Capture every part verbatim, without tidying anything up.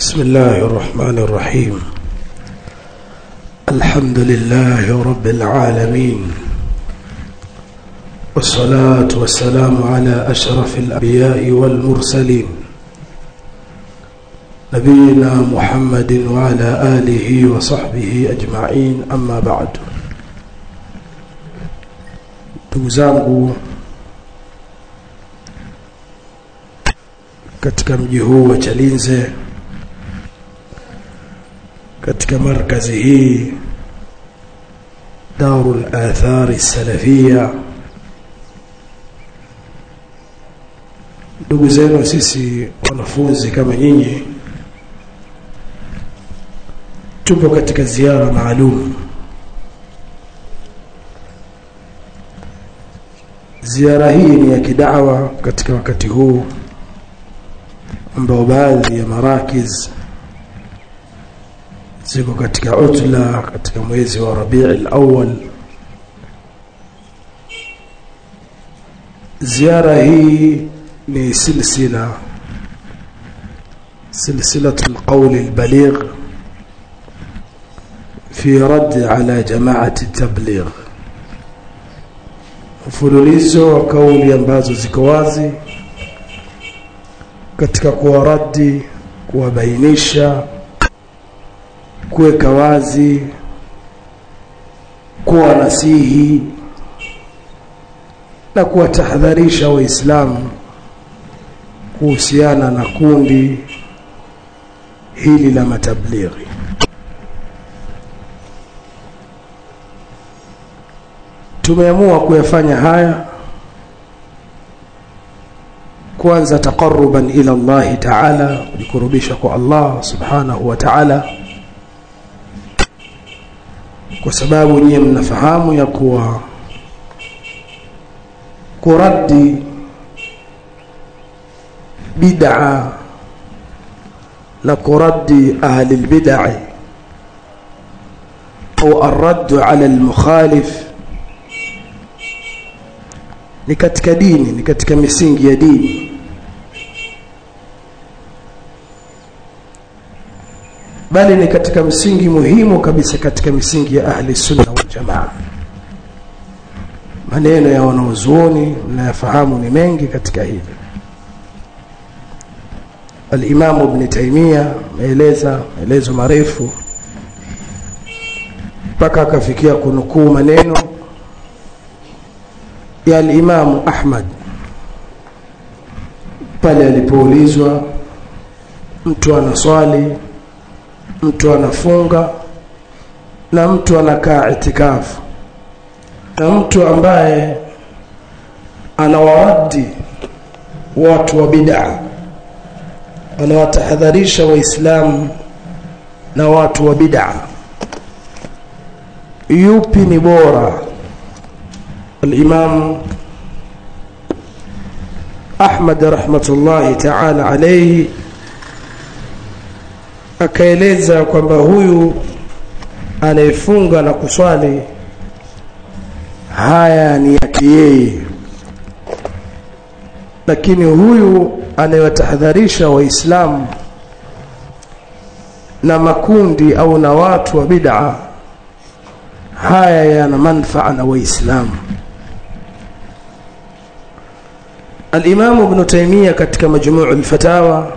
بسم الله الرحمن الرحيم. الحمد لله رب العالمين، والصلاة والسلام على أشرف الأنبياء والمرسلين نبينا محمد وعلى آله وصحبه أجمعين. أما بعد. Tuzangu katika mji huu wa Chalinze, katika markazi hii Darul Athar Salafia, ndugu zenu sisi wanafunzi kama nyinyi tupo katika ziara maalum. Ziara hii ni ya kidawa katika wakati huu ambao baadhi ya marakiz ziko katika utla katika mwezi wa Rabiul Awwal. Ziara hii ni silsila silsilatul qawl albaligh fi radd ala jama'ati tabligh, mfululizo wa kauli ambazo ziko wazi katika kuwaradi, kuwabainisha, kuweka wazi, kuwa nasihi na kuwatahadharisha Waislamu kuhusiana na kundi hili la matablighi. Tumeamua kuyafanya haya kwanza taqarruban ila Allah Ta'ala, kukurubisha kwa Allah Subhanahu wa Ta'ala, kwa sababu nyinyi mnafahamu ya kuwa kuradi bid'a na kuradi ahli albid'ah au arad ala almukhalif ni katika dini, ni katika misingi ya dini, bali ni katika msingi muhimu kabisa katika misingi ya ahli sunna wal jamaa. Maneno ya wanazuoni mnayafahamu ni mengi katika hili. Al-Imam Ibn Taymiyyah maeleza maelezo marefu mpaka akafikia kunukuu maneno ya al-Imam Ahmad pale alipoulizwa, mtu anaswali, mtu anafunga na mtu anakaa itikafu, na mtu ambaye anawaradi watu wa bid'a, anawatahadharisha Waislamu na watu wa bid'a, yupi ni bora? Al-Imam Ahmad rahmatullahi ta'ala alayhi akaeleza kwamba huyu anayefunga na kuswali haya ni yake yeye, lakini huyu anayewatahadharisha Waislamu na makundi au na watu wa bid'a, haya yana manufaa na Waislamu. Al-Imam Ibn Taymiyyah katika Majmu' al-Fatawa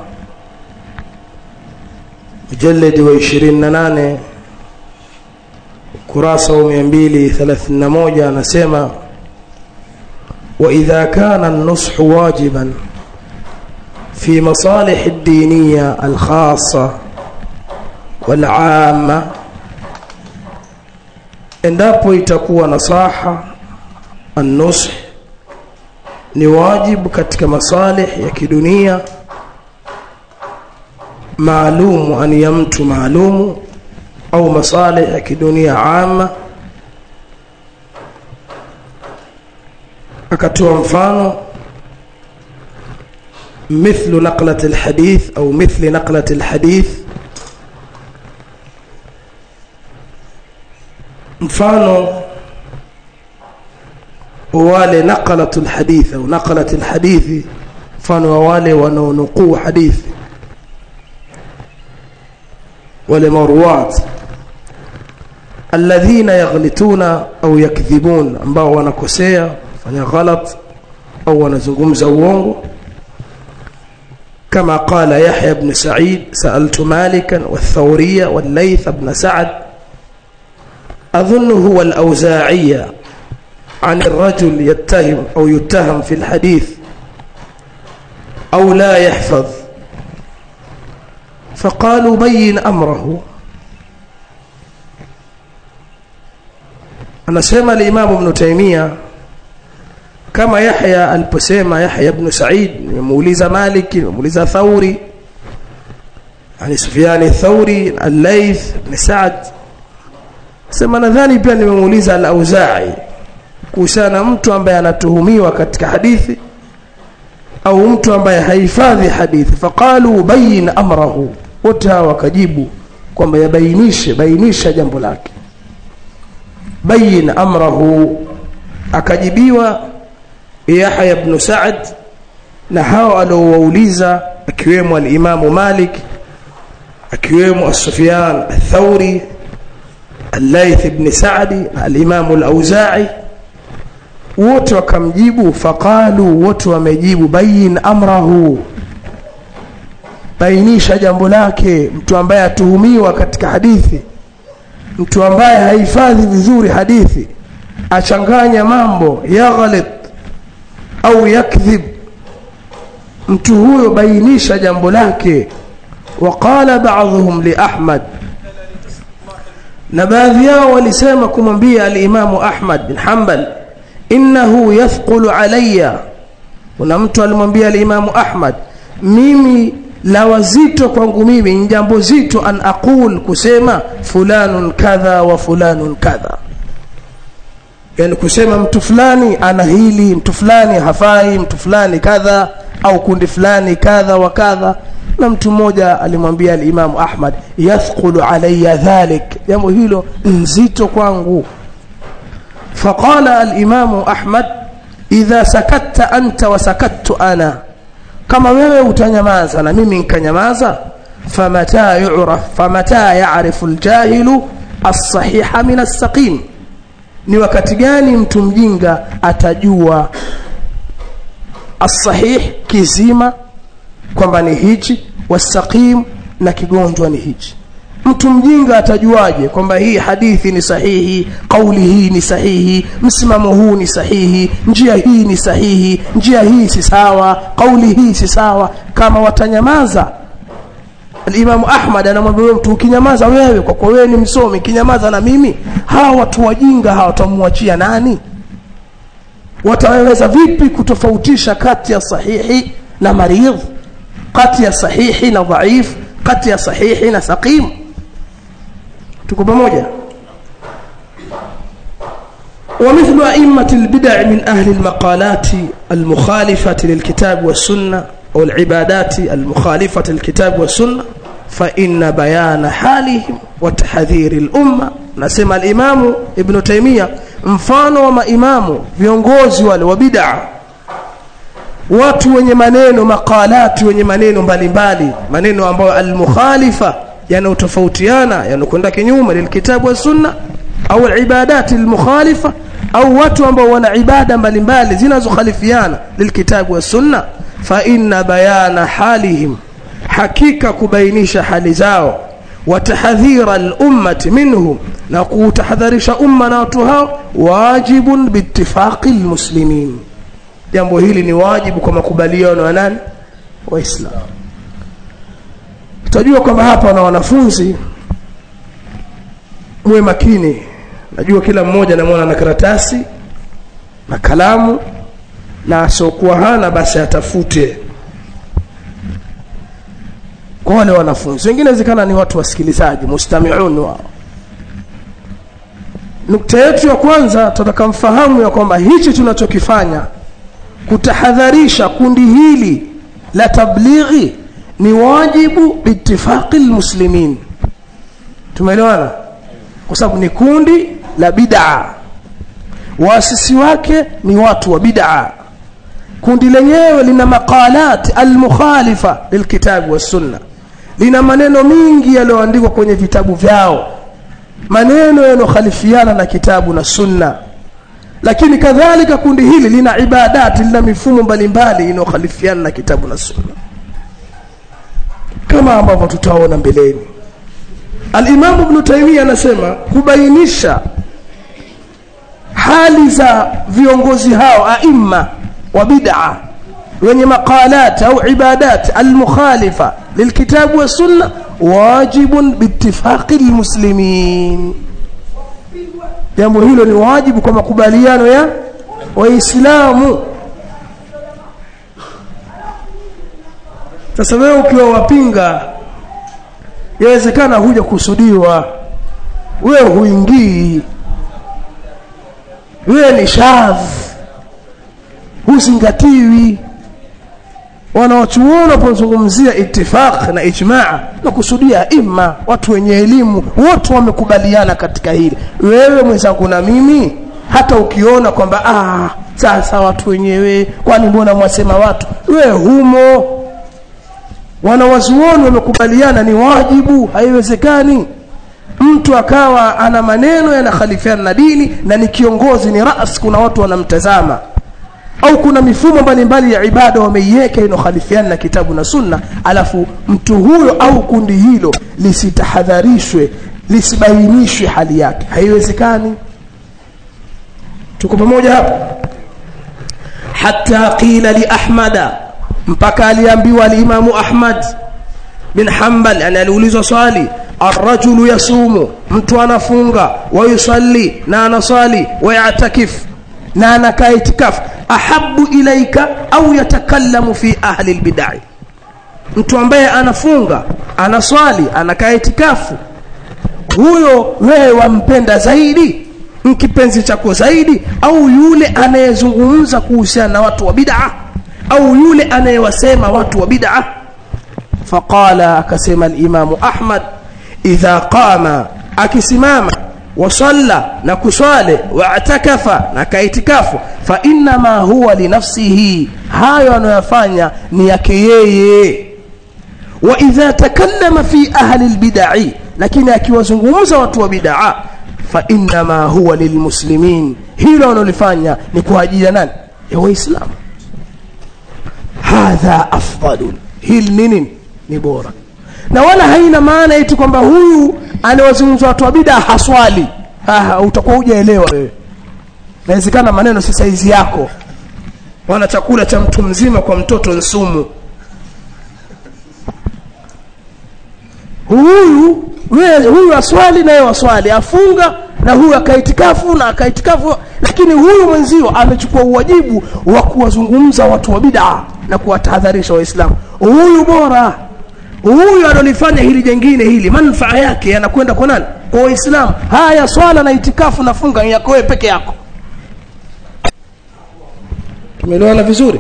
mujallad wa ishirini na nane kurasa wa mia mbili thelathini na moja anasema, wa idha kana an-nushu wajiban fi masalih ad-diniyya al-khassa wal-'amma, endapo itakuwa nasaha an-nush ni wajibu katika masalih ya kidunia maalumu, ani ya mtu maalumu, au masalih ya kidunia amma. Akatoa mfano mithlu naqlat alhadith au mithli naqlat alhadith, mfano wale naqalat alhadith au naqalat alhadith, mfano wale wanaonukuu hadithi wale marwat alladhina yaghlituna au yakdhibun, ambao wanakosea, fanya ghalat au wanazungumza uongo. كما قال يحيى بن سعيد سألت مالكا والثورية والليث بن سعد أظنه هو الأوزاعية عن الرجل يتهم أو يتهم في الحديث أو لا يحفظ، فقالوا بين أمره. أنا سمع الإمام ابن تيمية كما يحيى البسيمة يحيى بن سعيد موليز مالك موليز ثوري يعني سفيان الثوري الليث بن سعد، sema nadhani pia nimemuuliza al-Auza'i kuhusiana mtu ambaye anatuhumiwa katika hadithi au mtu ambaye haifadhi hadithi. Faqalu bayin amrahu, wote wakajibu kwamba yabainishe bainisha jambo lake. Bayin amrahu, akajibiwa Yahya ibn Sa'd na hao aliowauliza akiwemo al-Imam Malik, akiwemo as-Sufyan al-Thawri, al-Layth ibn Sa'd, al-Imam al-Auza'i, wote wakamjibu. Faqalu, wote wamejibu bayin amrahu, bainisha jambo lake. Mtu ambaye atuhumiwa katika hadithi, mtu ambaye haifadhi vizuri hadithi, achanganya mambo, yaghalit au yakdhib, mtu huyo bainisha jambo lake. Waqala ba'dhum li Ahmad, na baadhi yao walisema kumwambia al-Imam Ahmad bin Hanbal, innahu yathqulu alayya. Kuna mtu alimwambia al-Imam Ahmad, mimi la wazito kwangu mimi, ni jambo zito, an aqul, kusema fulanun kadha wa fulanun kadha, yani kusema mtu fulani ana hili, mtu fulani hafai, mtu fulani kadha, au kundi fulani kadha wa kadha. Na mtu mmoja alimwambia al-Imam Ahmad, yathqulu alayya dhalik, jambo hilo nzito kwangu. Faqala al-Imam Ahmad, idha sakatta anta wa sakattu ana, kama wewe utanyamaza na mimi nikanyamaza, famata yu'raf famata ya'rifu al-jahilu as-sahiha min as-saqim, ni wakati gani mtu mjinga atajua as-sahih, kizima kwamba ni hichi, was-saqim, na kigonjwa ni hichi. Mtu mjinga atajuaje kwamba hii hadithi ni sahihi, kauli hii ni sahihi, msimamo huu ni sahihi, njia hii ni sahihi, njia hii si sawa, kauli hii si sawa, kama watanyamaza? Al-Imam Ahmad anamwambia mtu, ukinyamaza wewe kwa kwa wewe ni msomi, kinyamaza na mimi, hawa watu wajinga hawatamwachia nani? Wataweza vipi kutofautisha kati ya sahihi na maridh, kati ya sahihi na dhaif, kati ya sahihi na saqim? Tuko pamoja? ومثل أئمة البدع من أهل المقالات المخالفة للكتاب والسنة أو العبادات المخالفة للكتاب والسنة، فإن بيان حالهم وتحذير الأمة. نسمى الإمام ابن تيمية mfano wa maimamu viongozi wale wa bid'a, watu wenye maneno maqalati, wenye maneno mbalimbali, maneno ambayo al-mukhalifa, yanayotofautiana, yanakwenda kinyume na kitabu wa sunna, au al-ibadati al-mukhalifa, au watu ambao wana ibada mbalimbali zinazokhalifiana lilkitabu wa sunna, fa inna bayana halihim, hakika kubainisha hali zao, wa tahdhira al-ummati minhum, na kutahadharisha umma na watu hao, wajibun biittifaqi al-muslimin, jambo hili ni wajibu kwa makubaliano ya nani? Waislamu. Tutajua kwamba hapa na wanafunzi muwe makini. Najua kila mmoja anamuona na karatasi na kalamu, na asokuwa hana basi atafute. Kwa wale wanafunzi wengine zikana ni watu wasikilizaji, mustami'un wao. Nukta yetu ya kwanza tunataka mfahamu ya kwamba hichi tunachokifanya kutahadharisha kundi hili la tablighi ni wajibu biittifaqi almuslimin. Tumeelewana? Kwa sababu ni kundi la bid'a, waasisi wake ni watu wa bid'a. Kundi lenyewe lina maqalat al-mukhalifa lilkitabu was sunna, lina maneno mingi yaliyoandikwa kwenye vitabu vyao, maneno yanokhalifiana na kitabu na sunna. Lakini kadhalika kundi hili lina ibadati, lina mifumo mbalimbali inokhalifiana na kitabu na sunna, kama ambavyo tutaona mbeleni. Al-Imam Ibn Taymiyyah anasema kubainisha hali za viongozi hao aima wa bid'a wenye maqalat au ibadat al-mukhalifa lilkitabu wa sunna wajibun biittifaqi almuslimin. Jambo hilo ni wajibu kwa makubaliano ya Waislamu. Sasa wewe ukiwa wapinga, yawezekana huja kusudiwa, wewe huingii, wewe ni shadh, husingatiwi. Wanaochuona wanapozungumzia ittifaq na ijmaa na kusudia imma watu wenye elimu wote wamekubaliana katika hili. Wewe mwenzangu na mimi, hata ukiona kwamba ah sasa watu wenyewe kwani mbona mwasema watu, wewe humo. Wanawazuoni wamekubaliana ni wajibu. Haiwezekani mtu akawa ana maneno yanakhalifiana na dini na ni kiongozi, ni ras, kuna watu wanamtazama, au kuna mifumo mbalimbali ya ibada wameiweka inokhalifiana na kitabu na sunna, alafu mtu huyo au kundi hilo lisitahadharishwe, lisibainishwe hali yake. Haiwezekani. Tuko pamoja hapo? Hatta qila li Ahmada, mpaka aliambiwa al-Imam Ahmad bin Hanbal, yani aliulizwa swali, ar-rajulu yasumu, mtu anafunga, wa yusalli, na anasali, wa ya'takif, na anakaa itikaf, ahabbu ilaika au yatakallamu fi ahli albid'ah. Mtu ambaye anafunga, anaswali, anakaa itikafu, huyo wewe wampenda zaidi, mkipenzi chako zaidi, au yule anayezungumza kuhusiana na watu wa bid'ah, au yule anayewasema watu wa bid'ah? Faqala, akasema al-Imam Ahmad, idha qama, akisimama, wasalla, na kuswali, wa'takafa, na kaitikafu, fa inna ma huwa li nafsihi, hayo anayofanya ni yake yeye. Wa idha takallama fi ahli albid'ah, lakini akiwazungumza watu wa bid'ah, fa inna ma huwa lilmuslimin, hilo analofanya ni kwa ajili ya nani? Ya Waislamu. Hadha afdalu, hili nini? Ni bora. Na wala haina maana eti kwamba huyu anawazungumza watu wa bid'ah haswali. Ah, utakuwa hujaelewa wewe. Inawezekana maneno si saizi yako. Wana chakula cha mtu mzima kwa mtoto nsumu. Huyu wewe, huyu aswali na yeye aswali, afunga na huyu akaitikafu na akaitikafu, lakini huyu mwenzio amechukua uwajibu wa kuwazungumza watu wa bid'ah na kuwatahadharisha Waislamu. Huyu bora. Huyu analifanya hili jingine hili, manufaa yake yanakwenda kwa nani? Kwa Waislamu. Haya, swala na itikafu na funga yako wewe peke yako. Tumeelewana vizuri?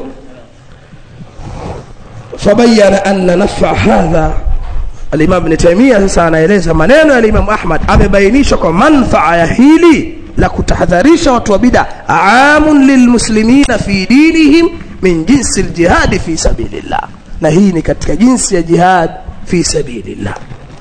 Fabayana anna naf'a hadha, al-Imam Ibn Taymiyyah sasa anaeleza maneno ya Imam Ahmad, amebainisha kwa manufaa ya hili la kutahadharisha watu wa bid'ah, aamun lilmuslimina fi dinihim min jinsi al-jihad fi sabilillah, na hii ni katika jinsi ya jihad fi sabilillah.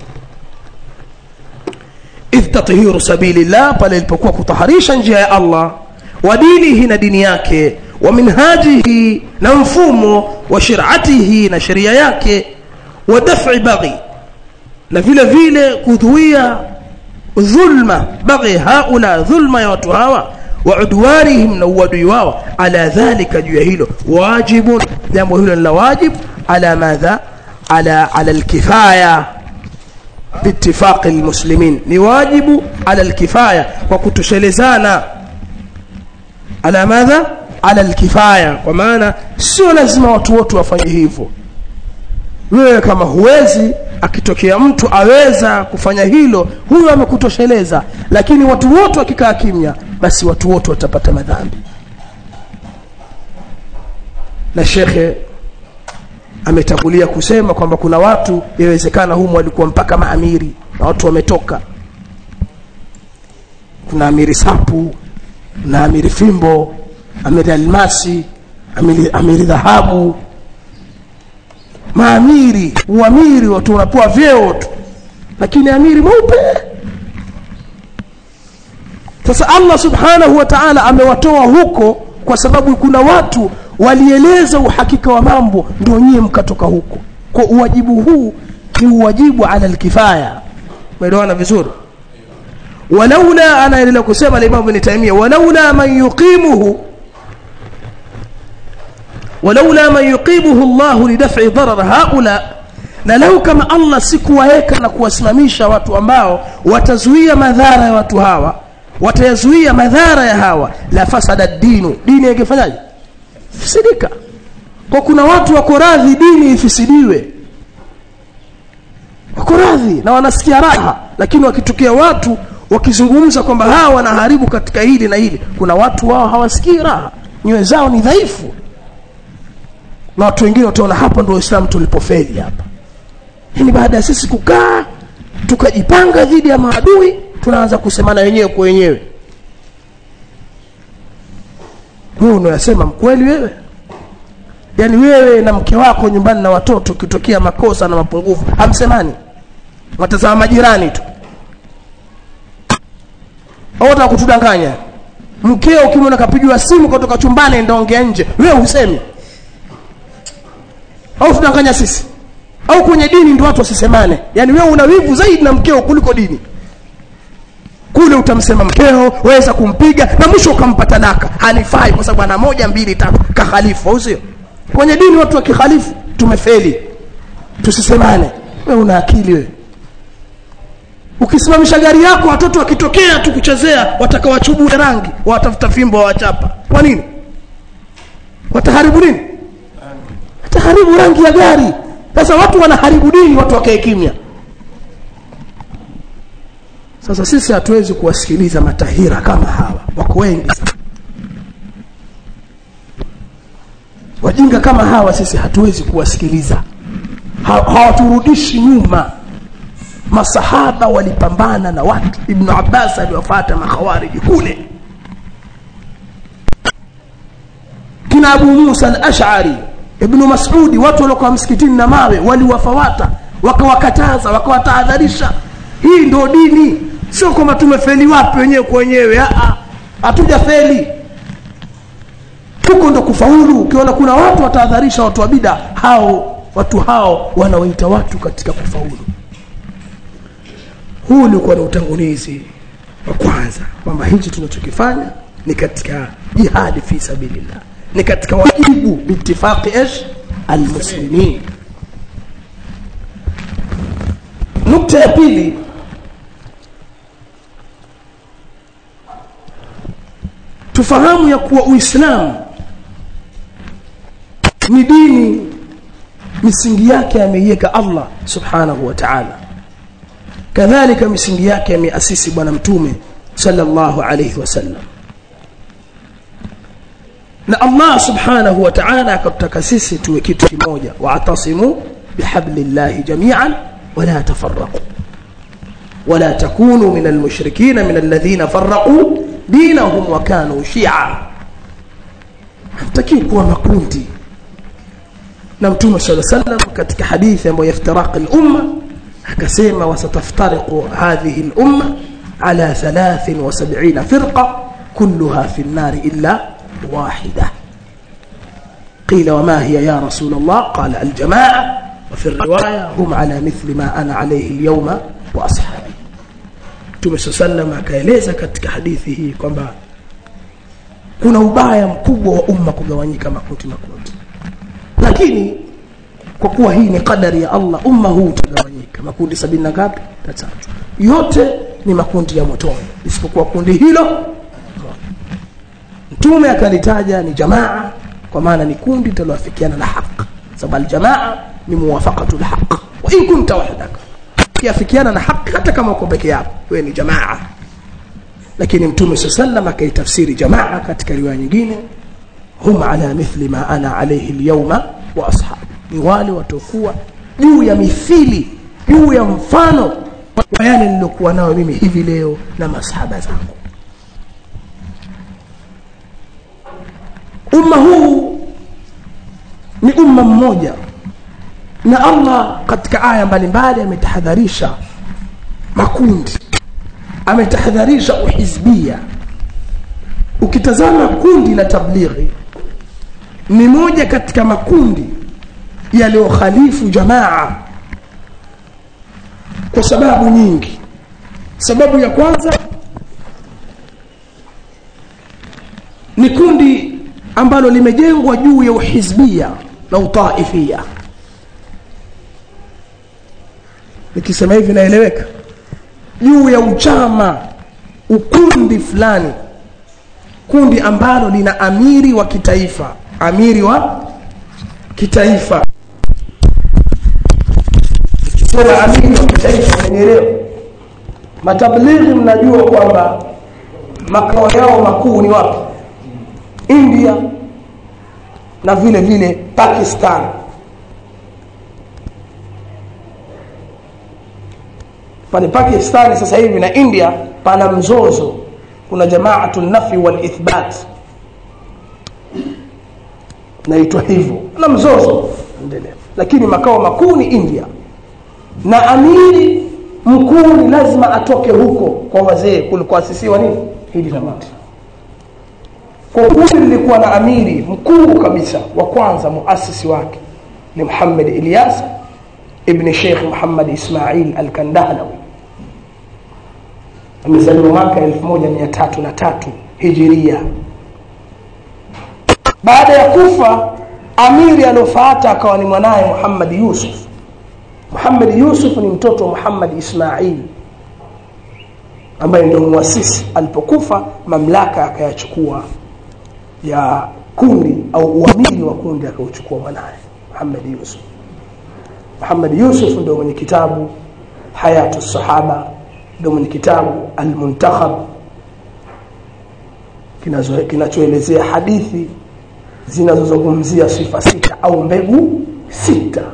Idh tathiru sabilillah, pale ilipokuwa kutaharisha njia ya Allah, wa dinihi, na dini yake, wa minhajihi, na mfumo, wa shir'atihi, na sharia yake, wa daf'i baghi, na vile vile kudhuia dhulma, baghi haula, dhulma ya watu hawa, wa udwarihim, na uadui wao, ala dhalika, juu ya hilo, wajibun, jambo hilo ni la wajib, ala madha, ala ala alkifaya biittifaq almuslimin, ni wajibu ala alkifaya, kwa kutoshelezana. Ala madha, ala alkifaya, kwa maana sio lazima watu wote wafanye hivyo. Wewe kama huwezi, akitokea mtu aweza kufanya hilo, huyo amekutosheleza, lakini watu wote wakikaa kimya, basi watu wote watapata madhambi. Na shekhe ametangulia kusema kwamba kuna watu yawezekana humu walikuwa mpaka maamiri, na watu wametoka. Kuna amiri sapu, na amiri fimbo, amiri almasi, amiri, amiri dhahabu. maamiri, uamiri watu wanapewa vyeo tu, lakini amiri mweupe. Sasa Allah subhanahu wa ta'ala amewatoa huko kwa sababu kuna watu walieleza uhakika wa mambo, ndio nyie mkatoka huko. Kwa uwajibu huu ni uwajibu ala alkifaya. Umeelewana vizuri? Walaula, anaendelea kusema al-Imam Ibn Taymiyyah, walaula man yuqimuhu walaula man yuqimuhu Allah lidaf'i darar haula, na lau kama Allah sikuwaeka na kuwasimamisha watu ambao watazuia madhara ya watu hawa, watayazuia madhara ya hawa, la fasada dinu, dini ingefanyaje? Fisidika. Kwa kuna watu wako radhi dini ifisidiwe, wako radhi na wanasikia raha, lakini wakitokea watu wakizungumza kwamba hawa wanaharibu katika hili na hili, kuna watu wao hawasikii raha, nyoyo zao ni dhaifu. Na watu wengine wataona hapa ndio Uislamu tulipofeli hapa. Yaani baada ya sisi kukaa tukajipanga dhidi ya maadui, tunaanza kusemana wenyewe kwa wenyewe. Wewe unasema mkweli wewe? Yaani wewe na mke wako nyumbani na watoto kitokea makosa na mapungufu, hamsemani? Watazama majirani tu. Au watakutudanganya? Mkeo ukimwona kapigwa simu kutoka chumbani ndio ongea nje, wewe usemi? Au tudanganya sisi? Au kwenye dini ndio watu wasisemane? Yaani wewe una wivu zaidi na mkeo kuliko dini. Kule utamsema mkeo, waweza kumpiga na mwisho ukampata naka, hanifai kwa sababu ana moja mbili tatu kahalifu, au sio? Kwenye dini watu wa kihalifu tumefeli. Tusisemane. Wewe una akili wewe? Ukisimamisha gari yako watoto wakitokea tu kuchezea watakawachubu rangi, watafuta fimbo wawachapa. Kwa nini? Wataharibu nini? Wataharibu rangi ya gari. Sasa watu wanaharibu dini, watu wakae kimya. Sasa sisi hatuwezi kuwasikiliza matahira kama hawa, wako wengi sana. Wajinga kama hawa sisi hatuwezi kuwasikiliza. Hawaturudishi nyuma. Masahaba walipambana na watu. Ibn Abbas aliwafuata makhawariji kule. Kina Abu Musa al-Ash'ari, Ibn Mas'ud, watu waliokuwa msikitini na mawe waliwafuata, wakawakataza, wakawatahadharisha. Hii ndio dini. Sio kama tumefeli wapi wenyewe kwa wenyewe. Ah, hatujafeli. Huko ndo kufaulu. Ukiona kuna watu watahadharisha watu wa bid'a, hao watu hao wanaoita watu katika kufaulu. Huu ulikuwa ni utangulizi wa kwanza kwamba hichi tunachokifanya ni katika jihad fi sabilillah, ni katika wajibu biittifaqi ish almuslimin. Nukta ya pili, tufahamu ya kuwa Uislamu ni dini misingi yake ameiweka Allah subhanahu wa ta'ala. Kadhalika misingi yake ameasisi bwana mtume sallallahu alayhi wasallam. Na Allah subhanahu wa ta'ala akataka sisi tuwe kitu kimoja, wa'tasimu bihablillahi jami'an wa la tafarraqu wa la takunu minal mushrikeen minal ladhina farraqu dinahum wa kanu shi'a. Hataki kuwa makundi. Na mtume sallallahu alayhi wasallam katika hadithi ambayo yaftaraq al-umma akasema, wasataftariqu hadhihi al-umma ala thalathin wa sab'ina firqa kulluha fi an-nar illa wahida. qila wa ma hiya ya rasul Allah? qala al-jama'a wa fi ar-riwaya hum ala mithli ma ana alayhi al-yawma wa ashabi. Mtume sallallahu akaeleza katika hadithi hii kwamba kuna ubaya mkubwa wa umma kugawanyika makundi makundi, lakini kwa kuwa hii ni kadari ya Allah, umma huu utagawanyika makundi sabini na ngapi? Tatu. Yote ni makundi ya motoni isipokuwa kundi hilo Mtume akalitaja ni jamaa, kwa maana ni kundi linaloafikiana na haki. Sababu jamaa ni muwafaqatu alhaq. Wa in kunta wahdaka, kiafikiana na haki hata kama uko peke yako, wewe ni jamaa. Lakini Mtume sallallahu akaitafsiri jamaa katika riwaya nyingine, hum ala mithli ma ana alayhi alyawma wa ashabi, ni wale watakuwa juu ya mithili, juu ya mfano wa yale nilokuwa nao mimi hivi leo na masahaba zangu. Umma huu ni umma mmoja, na Allah katika aya mbalimbali ametahadharisha makundi, ametahadharisha uhizbia. Ukitazama kundi la tablighi ni moja katika makundi yaliyokhalifu jamaa kwa sababu nyingi. Sababu ya kwanza ni kundi ambalo limejengwa juu ya uhizbia na utaifia. Nikisema hivi naeleweka? Juu ya uchama, ukundi fulani, kundi ambalo lina amiri wa kitaifa, amiri wa kitaifa. Nikisema amiri wa kitaifa mnaelewa? Matablighi mnajua kwamba makao yao makuu ni wapi? India na vile vile Pakistan. Pale Pakistan sasa hivi na India pana mzozo, kuna Jamaatul Nafi wal Ithbat naitwa hivyo, na mzozo endelea, lakini makao makuu ni India, na amiri mkuu ni lazima atoke huko kwa wazee kulikoasisiwa nini hili jamati. Kwa kundi lilikuwa na amiri mkuu kabisa wa kwanza, muasisi wake ni Muhammad Ilyas ibn Sheikh Muhammad Ismail al-Kandahlawi, amezaliwa mwaka elfu moja mia tatu na tatu Hijiria. Baada ya kufa amiri alofuata akawa ni mwanae Muhammad Yusuf. Muhammad Yusuf ni mtoto wa Muhammad Ismail ambaye ndio muasisi. Alipokufa mamlaka akayachukua ya kundi au uamiri wa kundi akauchukua mwanae Muhammad Yusuf. Muhammad Yusuf ndio mwenye kitabu Hayatu Sahaba, ndio mwenye kitabu Al-Muntakhab kinachoelezea hadithi zinazozungumzia sifa sita au mbegu sita.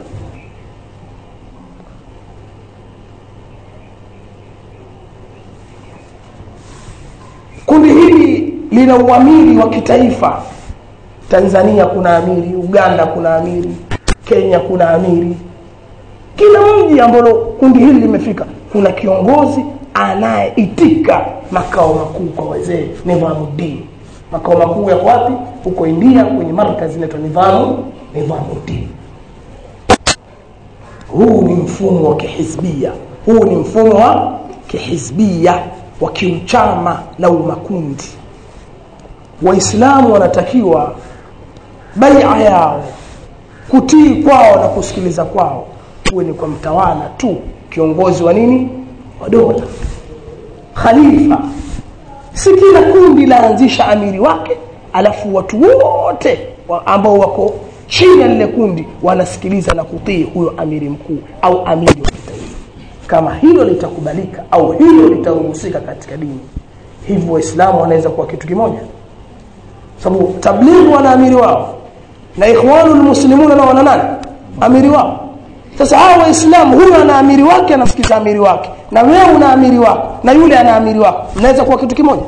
Kundi hili lina uamiri wa kitaifa. Tanzania kuna amiri, Uganda kuna amiri, Kenya kuna amiri. Kila mji ambao kundi hili limefika kuna kiongozi anayeitika makao makuu kwa wazee, Nizamuddin. Makao makuu ya wapi? Huko India kwenye markazi inaitwa Nizamu Nizamuddin. Huu ni mfumo wa kihizbia. Huu ni mfumo wa kihizbia wa kiuchama na umakundi. Waislamu wanatakiwa bai'a yao, kutii kwao na kusikiliza kwao uwe ni kwa mtawala tu, kiongozi wa nini? Wa dola, khalifa. Si kila kundi laanzisha amiri wake alafu watu wote ambao wako chini ya lile kundi wanasikiliza na kutii huyo amiri mkuu au amiri wa kitaifa. Kama hilo litakubalika au hilo litaruhusika katika dini, hivyo Waislamu wanaweza kuwa kitu kimoja. Sababu tablighi wana amiri wao na Ikhwanul Muslimuna na wana nani? Amiri wao. Sasa hao Waislamu, huyu ana amiri wake anasikiza amiri wake, na wewe una amiri wako, na yule ana amiri wako, mnaweza kuwa kitu kimoja?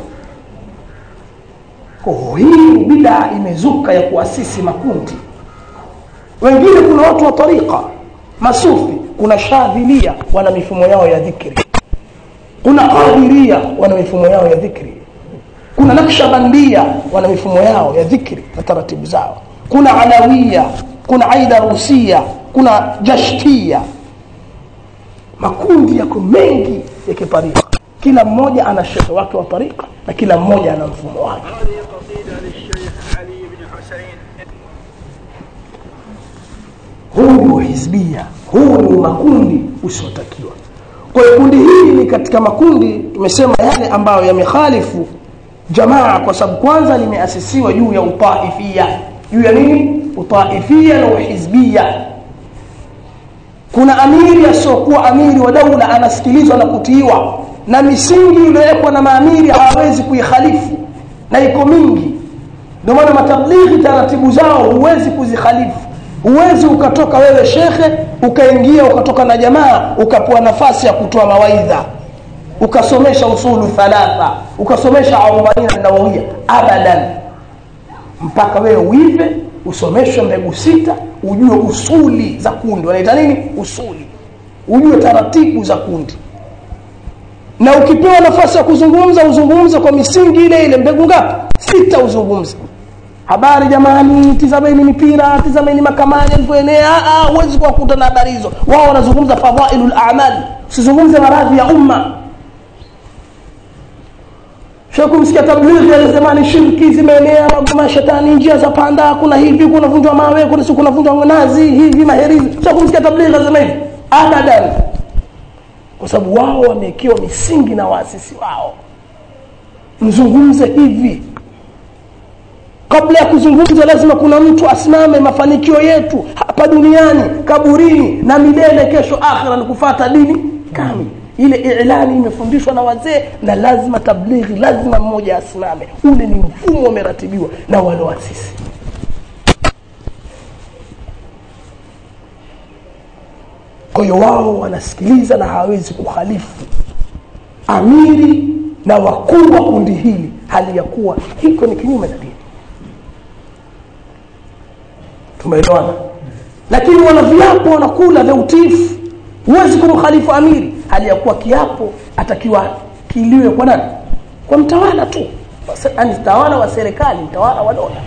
Kwa hii bid'a imezuka ya kuasisi makundi. Wengine kuna watu wa tariqa, masufi, kuna shadhilia wana mifumo yao ya dhikri, kuna qadiria wana mifumo yao ya dhikri, kuna naqshbandia wana mifumo yao ya dhikri na taratibu zao, kuna alawia, kuna aidarusia, kuna jashtia. Makundi yako mengi ya kitarika, kila mmoja ana shekhe wake wa tarika na kila mmoja ana mfumo wake. Huu ni hizbia, huu ni makundi usiotakiwa. Kwa hiyo kundi hili ni katika makundi tumesema yale ambayo yamekhalifu jamaa, kwa sababu kwanza limeasisiwa juu ya utaifia. Juu ya nini? Utaifia na hizbia. Kuna amiri asiokuwa amiri wa daula anasikilizwa na kutiiwa, na misingi iliyowekwa na maamiri hawezi kuikhalifu, na iko mingi. Ndio maana matablighi taratibu zao huwezi kuzikhalifu. Huwezi ukatoka wewe shekhe ukaingia ukatoka na jamaa ukapewa nafasi ya kutoa mawaidha, ukasomesha usulu thalatha, ukasomesha arobaini an-nawawiyya, abadan, mpaka wewe uive usomeshwe mbegu sita, ujue usuli za kundi. Wanaita nini? Usuli. Ujue taratibu za kundi. Na ukipewa nafasi ya kuzungumza, uzungumze kwa misingi ile ile. Mbegu ngapi? Sita uzungumze. Habari jamani, tizameni mipira, tizameni makamani yalivyoenea. Ah, huwezi kuwakuta na habari hizo. Wao wanazungumza fadhailul a'mal. Usizungumze maradhi ya umma. Shaka msikia tablighi ya zamani, shirki zimeenea, magoma shetani, njia za panda, kuna hivi, kuna vunjwa mawe, kuna siku kuna vunjwa nazi, hivi maherizi. Shaka msikia tablighi ya zamani. Abadan. Kwa sababu wao wamekiwa misingi na waasisi wao. Mzungumze hivi. Kabla ya kuzungumza lazima kuna mtu asimame mafanikio yetu hapa duniani, kaburini na milele kesho akhira ni kufuata dini kamili. Ile ilani imefundishwa na wazee na lazima tablighi, lazima mmoja asimame. Ule ni mfumo umeratibiwa na wale waasisi. Kwa hiyo wao wanasikiliza na hawezi kukhalifu amiri na wakuu wa kundi hili, hali ya kuwa hiko ni kinyume na dini. Tumeelewana? Lakini wana viapo, wanakula vya utiifu. Huwezi kumkhalifu amiri, hali ya kuwa kiapo atakiwa kiliwe kwa nani? Kwa mtawala tu. Ani mtawala wa serikali, mtawala wa dola.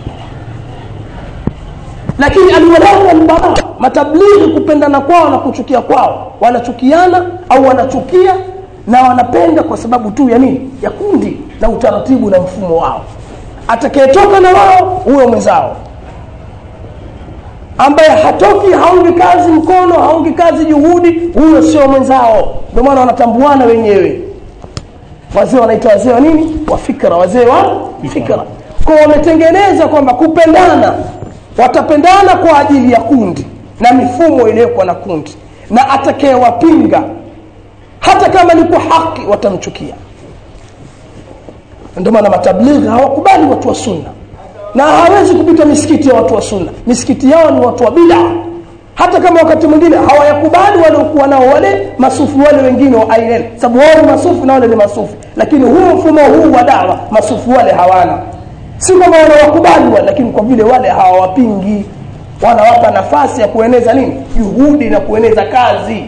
Lakini alwala wal bara, matablighi kupendana kwao na kuchukia kwao. Wanachukiana au wanachukia na wanapenda kwa sababu tu ya nini? Ya kundi na utaratibu na mfumo wao. Atakayetoka na wao huyo mwenzao. Ambaye hatoki, haungi kazi mkono, haungi kazi juhudi, huyo sio mwenzao. Ndio maana wanatambuana wenyewe. Wazee wanaitwa wazee wa nini? Wa fikra, wazee wa fikra. Kwa wametengeneza kwamba kupendana, watapendana kwa ajili ya kundi na mifumo iliyoko na kundi, na atakayewapinga hata kama ni kwa haki watamchukia. Ndio maana matablighi hawakubali watu wa sunna, na hawezi kupita misikiti ya watu wa sunna. Misikiti yao ni watu wa bid'a. Hata kama wakati mwingine hawayakubali wale waliokuwa nao wale masufi wale wengine wa aina, sababu wao ni masufi na wale ni masufi, lakini huu mfumo huu wa dawa masufi wale hawana. Si kama wanawakubali wale, lakini kwa vile wale hawawapingi, wanawapa nafasi ya kueneza nini? Juhudi na kueneza kazi.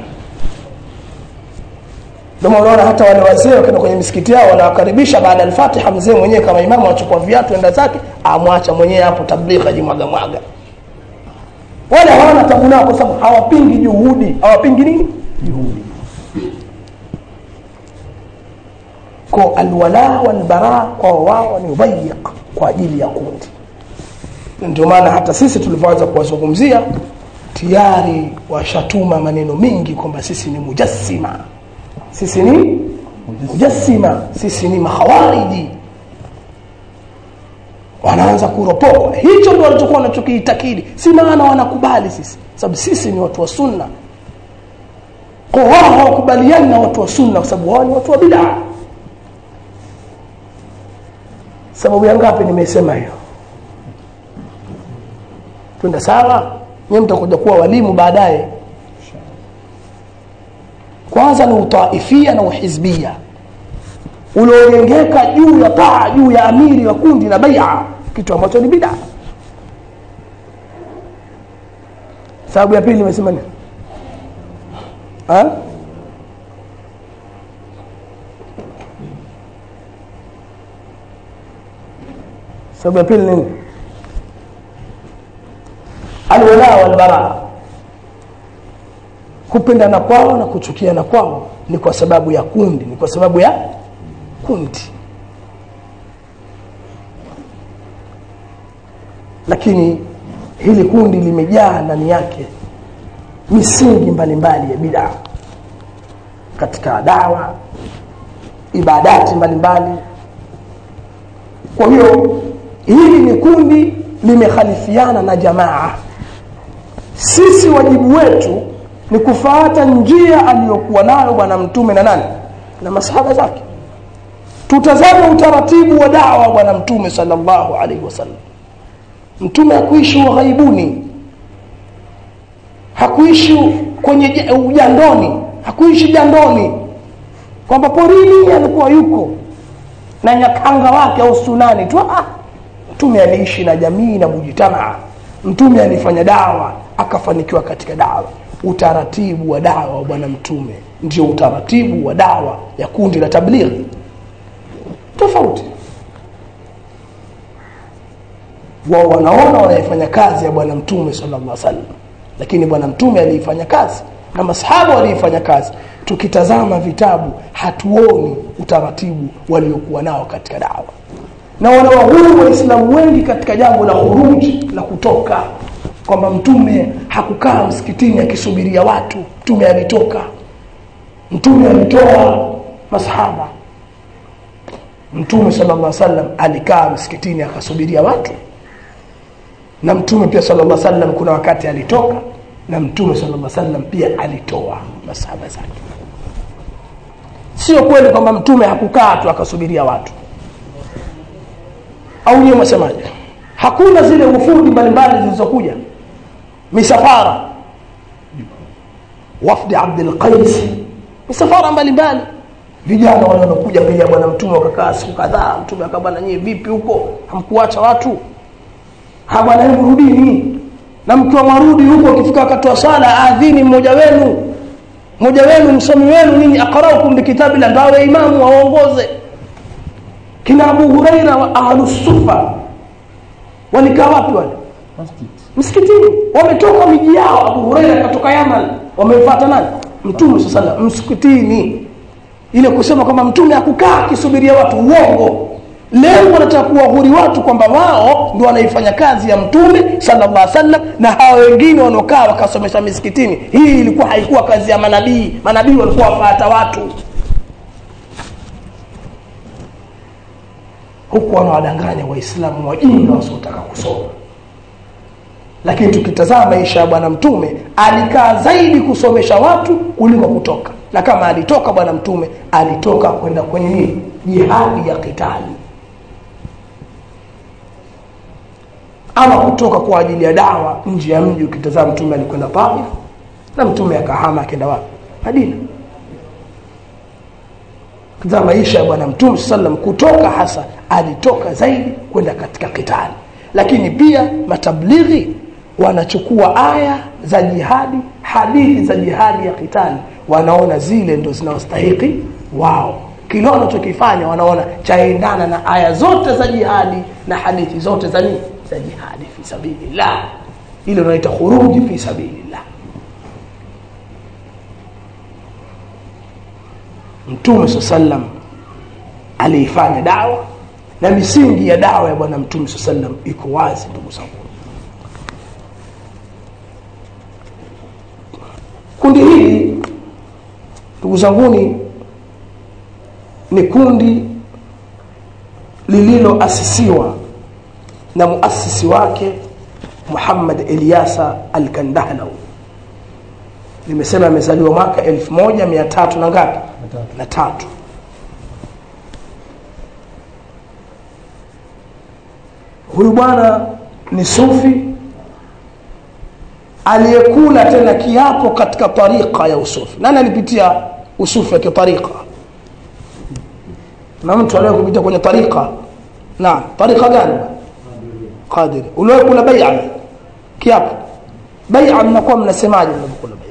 Ndio unaona hata wale wazee wakenda kwenye misikiti yao wanawakaribisha baada ya al-Fatiha, mzee mwenyewe kama imamu achukua viatu enda zake, amwacha mwenyewe hapo tablighi ajimwaga mwaga. Wale hawana tabu nao kwa sababu hawapingi juhudi, hawapingi nini? Juhudi. Kwa alwala wal bara kwa wao ni ubayyiq kwa ajili ya kundi. Ndio maana hata sisi tulipoanza kuwazungumzia tayari washatuma maneno mingi kwamba sisi ni mujassima. Sisi ni mujassima, sisi ni mahawariji. Wanaanza kuropoka. Hicho ndio walichokuwa wanachokiitakidi. Si maana wanakubali sisi, sababu sisi ni watu wa sunna. Kwa wao hawakubaliani na watu wa sunna kwa sababu wao ni watu wa bid'a. Sababu ya ngapi nimesema hiyo? Twenda sawa? Nyinyi mtakuja kuwa walimu baadaye. Kwanza ni utaifia na uhizbia. Uliojengeka juu ya taa, juu ya amiri wa kundi na bai'a, kitu ambacho ni bid'a. Sababu ya pili nimesema nini? Ha? Sababu ya pili nini? Alwala wal bara. Kupendana kwao na kuchukiana kwao ni kwa sababu ya kundi, ni kwa sababu ya kundi. Lakini hili kundi limejaa ndani yake misingi mbalimbali ya bid'a katika dawa, ibadati mbalimbali. Kwa hiyo hili ni kundi limekhalifiana na jamaa. Sisi wajibu wetu ni kufuata njia aliyokuwa nayo bwana mtume na nani? Na masahaba zake. Tutazame utaratibu wa da'wa bwana mtume sallallahu alaihi wasallam. Mtume hakuishi ghaibuni, hakuishi kwenye ujandoni, hakuishi jandoni kwamba porini alikuwa yuko na nyakanga wake au sunani tu. Ah, mtume aliishi na jamii na mujitamaa. mtume alifanya dawa akafanikiwa katika dawa. Utaratibu wa dawa wa bwana mtume ndio utaratibu wa dawa ya kundi la tablighi. Tofauti. Wao wanaona wanafanya kazi ya bwana mtume sallallahu alaihi wasallam, lakini bwana mtume alifanya kazi na masahaba walifanya kazi. Tukitazama vitabu hatuoni utaratibu waliokuwa nao katika dawa. Na wanawahuru waislamu wengi katika jambo la khuruji, la kutoka, kwamba mtume hakukaa msikitini akisubiria watu. Mtume alitoka. Mtume alitoa masahaba. Mtume sallallahu alaihi wasallam alikaa msikitini akasubiria watu. Na mtume pia sallallahu alaihi wasallam kuna wakati alitoka, na mtume sallallahu alaihi wasallam pia alitoa masahaba zake. Sio kweli kwamba mtume hakukaa tu akasubiria watu. Au yeye msemaje? Hakuna zile wufudi mbalimbali zilizokuja, misafara, wafdi Abdul Qais, misafara mbalimbali, vijana wale wanakuja mbele ya bwana mtume wakakaa siku kadhaa. Mtume akabana, nyie vipi huko, hamkuacha watu? Habana, hebu rudini. Na mkiwa marudi huko, ukifika wakati wa sala adhini mmoja wenu, mmoja wenu msomi wenu ninyi, aqraukum bikitabi la, ndawe imamu waongoze. Kina Abu Huraira wa Ahlus Sufa walikaa wapi wale? Msikitini. Wametoka miji yao. Abu Huraira katoka Yaman, wamefuata nani? Mtume sallallahu alaihi wasallam msikitini. Ile kusema kwamba mtume hakukaa akisubiria watu, uongo. Leo wanataka kuwahuri watu kwamba wao ndio wanaifanya kazi ya mtume sallallahu alaihi wasallam, na hao wengine wanokaa wakasomesha misikitini. Hii ilikuwa haikuwa kazi ya manabii. Manabii walikuwa wafuata watu. Huko wanawadanganya waislamu wajinga wasiotaka kusoma. Lakini tukitazama maisha ya bwana mtume, alikaa zaidi kusomesha watu kuliko kutoka. Na kama alitoka bwana mtume, alitoka kwenda kwenye nini? Jihadi ya kitali. Ama kutoka kwa ajili ya dawa nje ya mji. Ukitazama mtume alikwenda Taif, na mtume akahama akaenda wapi? Madina. Kwa maisha ya bwana mtume sallam, kutoka hasa alitoka zaidi kwenda katika kitali. Lakini pia matablighi wanachukua aya za jihadi, hadithi za jihadi ya kitali, wanaona zile ndo zinastahili wao. Kile wanachokifanya wanaona chaendana na aya zote za jihadi na hadithi zote za nini? Za jihadi fi sabilillah. Ile unaita khuruji fi sabilillah. Mtume sallam aliifanya dawa, na misingi ya dawa ya bwana mtume sallam iko wazi ndugu zangu. Kundi hili ndugu zanguni ni kundi lililoasisiwa na muasisi wake Muhammad Ilyasa Al-Kandahlawi. Nimesema amezaliwa mwaka elfu moja mia tatu na ngapi? Na tatu. Huyu bwana ni sufi aliyekula tena kiapo katika tariqa ya usufi. Nani alipitia usufi ya tariqa? Na mtu aliyekupitia kwenye tariqa. Na tariqa gani? Qadiri. Uliyekula bai'a kiapo. Bai'a mnakuwa mnasemaje mnapokula bai'a?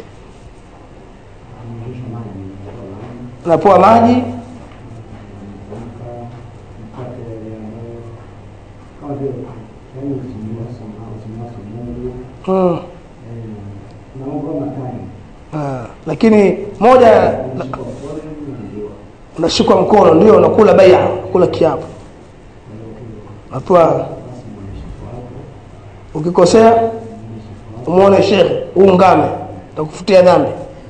Unapoa maji, Hmm. Ah, lakini moja unashika mkono ndio unakula bai'a, kula kiapo. Hapo ukikosea umuone sheikh, uungame, atakufutia dhambi.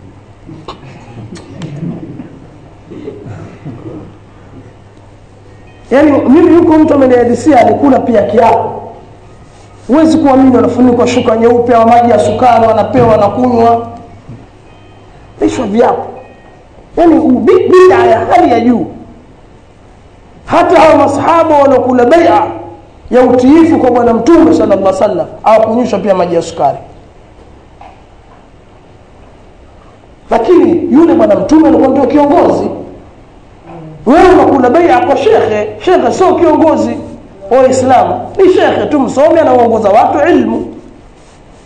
Yaani mimi yuko mtu amenihadithia alikula pia kiapo. Huwezi kuamini, wanafunikwa shuka nyeupe au maji ya sukari wanapewa na kunywa. Hicho viapo. Yaani bid'a ya hali ya juu. Hata hao masahaba wanaokula bai'a ya utiifu kwa bwana mtume sallallahu alaihi wasallam hawakunywa pia maji ya sukari. Lakini yule bwana mtume alikuwa ndio kiongozi. Wewe unakula bai'a kwa shekhe, shekhe sio kiongozi wa Uislamu, ni shekhe tu msomi anaongoza watu ilmu.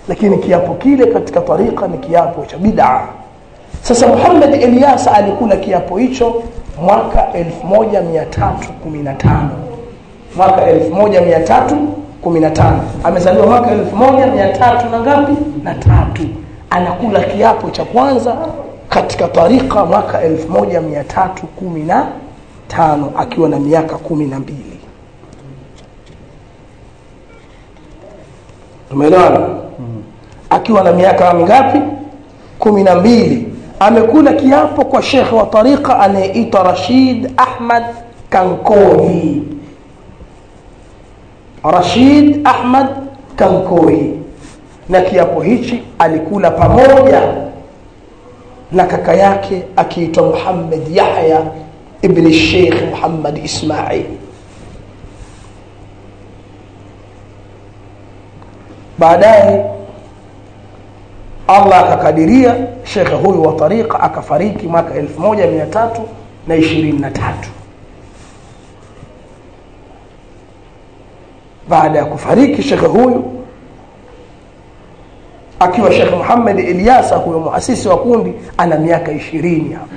lakini kiapo kile katika tariqa ni kiapo cha bid'a. Sasa Muhammad Ilyas alikula kiapo hicho mwaka elfu moja mia tatu kumi na tano. Mwaka elfu moja mia tatu kumi na tano. Amezaliwa mwaka elfu moja mia tatu na ngapi? Na tatu. Anakula kiapo cha kwanza katika tariqa mwaka elfu moja mia tatu kumi na tano akiwa na miaka kumi na mbili. Tumeelewana? Mm-hmm. Akiwa na miaka mingapi? kumi na mbili. Amekula kiapo kwa shekhi wa tariqa anayeitwa Rashid Ahmad Kankohi. Rashid Ahmad Kankohi. Na kiapo hichi alikula pamoja na kaka yake akiitwa Muhammad Yahya ibn Sheikh Muhammad Ismail. Baadaye Allah akakadiria shekhe huyu wa tariqa akafariki mwaka elfu moja mia tatu na ishirini na tatu. Baada ya kufariki shekhe huyu akiwa Sheikh Muhammad Ilyas huyo muasisi wa kundi ana miaka ishirini hapo.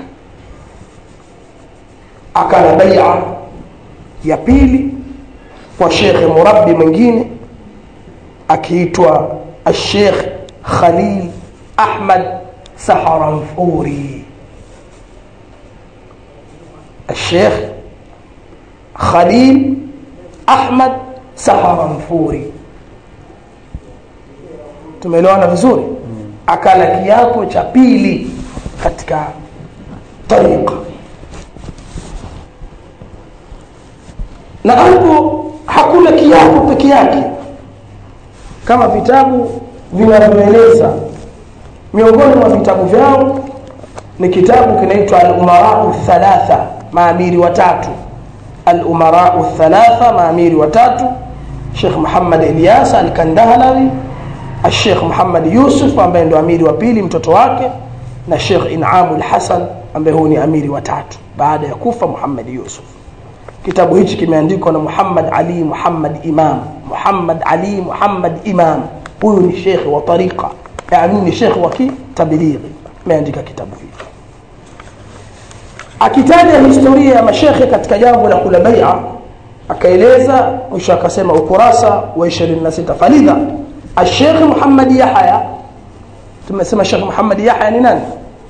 Akala bai'a ya pili kwa Sheikh murabbi mwingine akiitwa Sheikh Khalil Ahmad Saharanfuri. Sheikh Khalil Ahmad Saharanfuri. Tumeelewana vizuri? Akala kiapo cha pili katika tariqa. Na hapo hakuna kiapo peke yake, kama vitabu vinavyoeleza. Miongoni mwa vitabu vyao ni kitabu kinaitwa Al-Umara'u Thalatha, maamiri watatu. Al-Umara'u Thalatha, maamiri watatu. Sheikh Muhammad Ilyas Al-Kandahlawi, Sheikh Muhammad Yusuf ambaye ndo amiri wa pili mtoto wake, na Sheikh In'amul Hasan ambaye huyu ni amiri wa tatu baada ya kufa Muhammad Yusuf. Kitabu hichi kimeandikwa na Muhammad Ali Muhammad Imam. Muhammad Ali Muhammad Imam huyu ni sheikh wa tariqa, yani ni sheikh wa kitablighi, ameandika kitabu hiki akitaja historia ya mashekhe katika jambo la kula bai'a. Akaeleza kisha akasema ukurasa wa ishirini na sita falidha Sheikh Muhammad Yahya. Tumesema Sheikh Muhammad Yahya ni nani?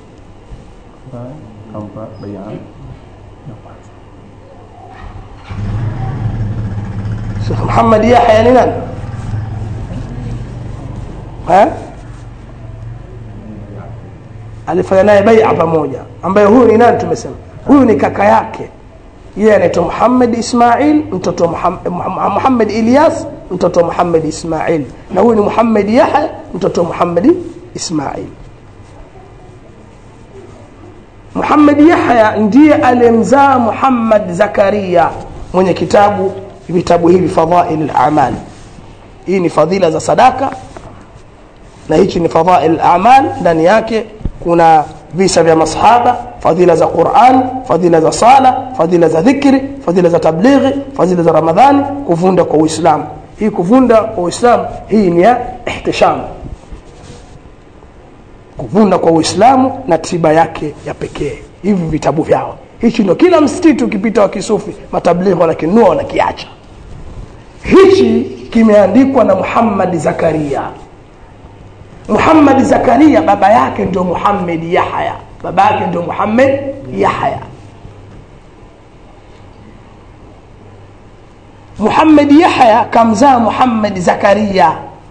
Kampa bai'a. Sheikh Muhammad Yahya ni nani? Ha? Alifanya naye bai'a pamoja, ambaye huyu ni nani tumesema? Huyu ni kaka yake. Yeye anaitwa Muhammad Ismail, mtoto Muhammad, Muhammad Ilyas, mtoto Muhammad Ismail. Na huyu ni Muhammad Yahya, mtoto Muhammad Ismail. Muhammad Yahya ndiye alimzaa Muhammad Zakaria, mwenye kitabu vitabu hivi Fadhail al-A'mal. Hii ni fadhila za sadaka na hichi ni Fadhail al-A'mal. Ndani yake kuna visa vya masahaba, fadhila za Qur'an, fadhila za sala, fadhila za dhikri, fadhila za tablighi, fadhila za Ramadhani, kuvunda kwa Uislamu. Hii kuvunda kwa Uislamu hii ni ya ihtisham, kuvunda kwa Uislamu na tiba yake ya pekee. Hivi vitabu vyao hichi ndio kila msikiti ukipita wa kisufi matablighi wanakinua wanakiacha. Hichi kimeandikwa na Muhammad Zakaria. Muhammad Zakaria baba yake ndio Muhammad Yahya, baba yake ndio Muhammad Yahya. Muhammad Yahya kamzaa Muhammad Zakaria.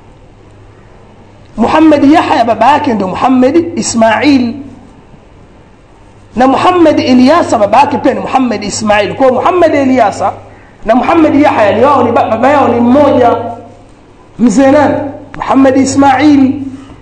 Muhammad Yahya baba yake ndio Muhammad Ismail, na Muhammad Ilyas baba yake pia ni Muhammad Ismail. Kwa Muhammad Ilyas na Muhammad Yahya ni wao, ni baba yao ni mmoja. Mzee nani? Muhammad Ismail.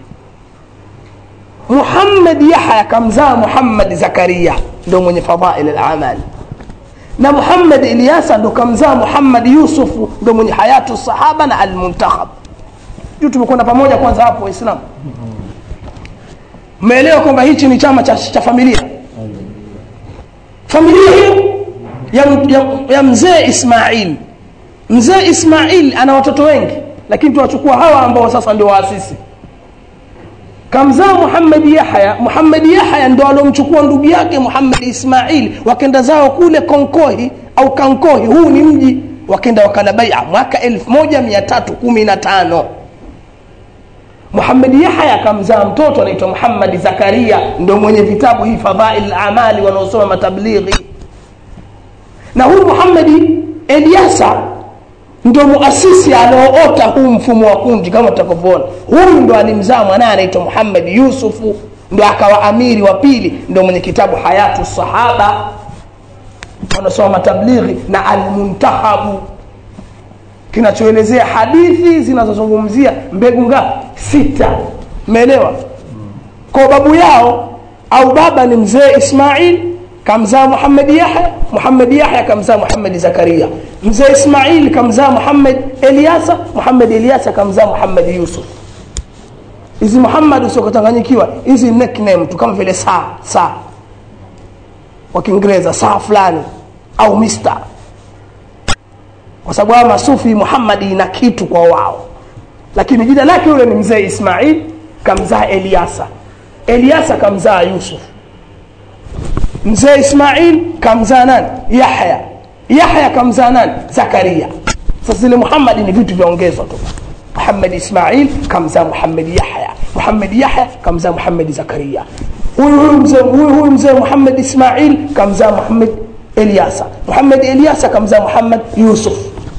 Muhammad Yahya kamzaa Muhammad Zakaria ndio mwenye Fadhail al-A'mal, na Muhammad Ilyas ndio kamzaa Muhammad Yusuf ndio mwenye Hayatu Sahaba na Al-Muntakhab. Juu tumekuwa pamoja kwanza hapo Waislamu. Umeelewa kwamba hichi ni chama cha, cha familia. Familia hiyo ya, ya, ya mzee Ismail. Mzee Ismail ana watoto wengi, lakini tuwachukua hawa ambao sasa ndio waasisi. kamzaa Muhammad Yahya. Muhammad Yahya ndo alomchukua ndugu yake Muhammad Ismail, wakenda zao kule Konkohi au Kankohi, huu ni mji, wakenda wakala bai'a mwaka elfu moja mia tatu kumi na tano. Muhammad Yahya kamzaa mtoto anaitwa Muhammad Zakaria, ndo mwenye vitabu hii Fadhail al-Amali wanaosoma matablighi. Na huyu Muhammad Eliasa ndo muasisi anaoota huu mfumo wa kundi kama tutakavyoona. Huyu ndo alimzaa mwanae anaitwa Muhammad Yusufu, ndo akawa amiri wa pili, ndo mwenye kitabu Hayatu Sahaba wanasoma matablighi na Al-Muntahabu kinachoelezea hadithi zinazozungumzia mbegu ngapi? Sita. Umeelewa? Kwa babu yao au baba ni mzee Ismail kamzaa Muhammad Yahya, Muhammad Yahya kamzaa Muhammad Zakaria, mzee Ismail kamzaa Muhammad Eliasa, Muhammad Eliasa kamzaa Muhammad Yusuf. Hizi Muhammad usiokutanganyikiwa, hizi nickname tu kama vile saa saa kwa Kiingereza saa fulani au mister, kwa sababu hao masufi Muhammad ina kitu kwa wao, lakini jina lake yule ni mzee Ismail kamzaa Eliasa, Eliasa kamzaa Yusuf, mzee Ismail kamzaa nani? Yahya, Yahya kamzaa nani? Zakaria. Sasa zile Muhammad ni vitu vyaongezwa tu. Muhammad Ismail kamzaa Muhammad Yahya, Muhammad Yahya kamzaa Muhammad Zakaria, huyu huyu mzee huyu huyu mzee Muhammad Ismail kamzaa Muhammad Eliasa, Muhammad Eliasa kamzaa Muhammad Yusuf.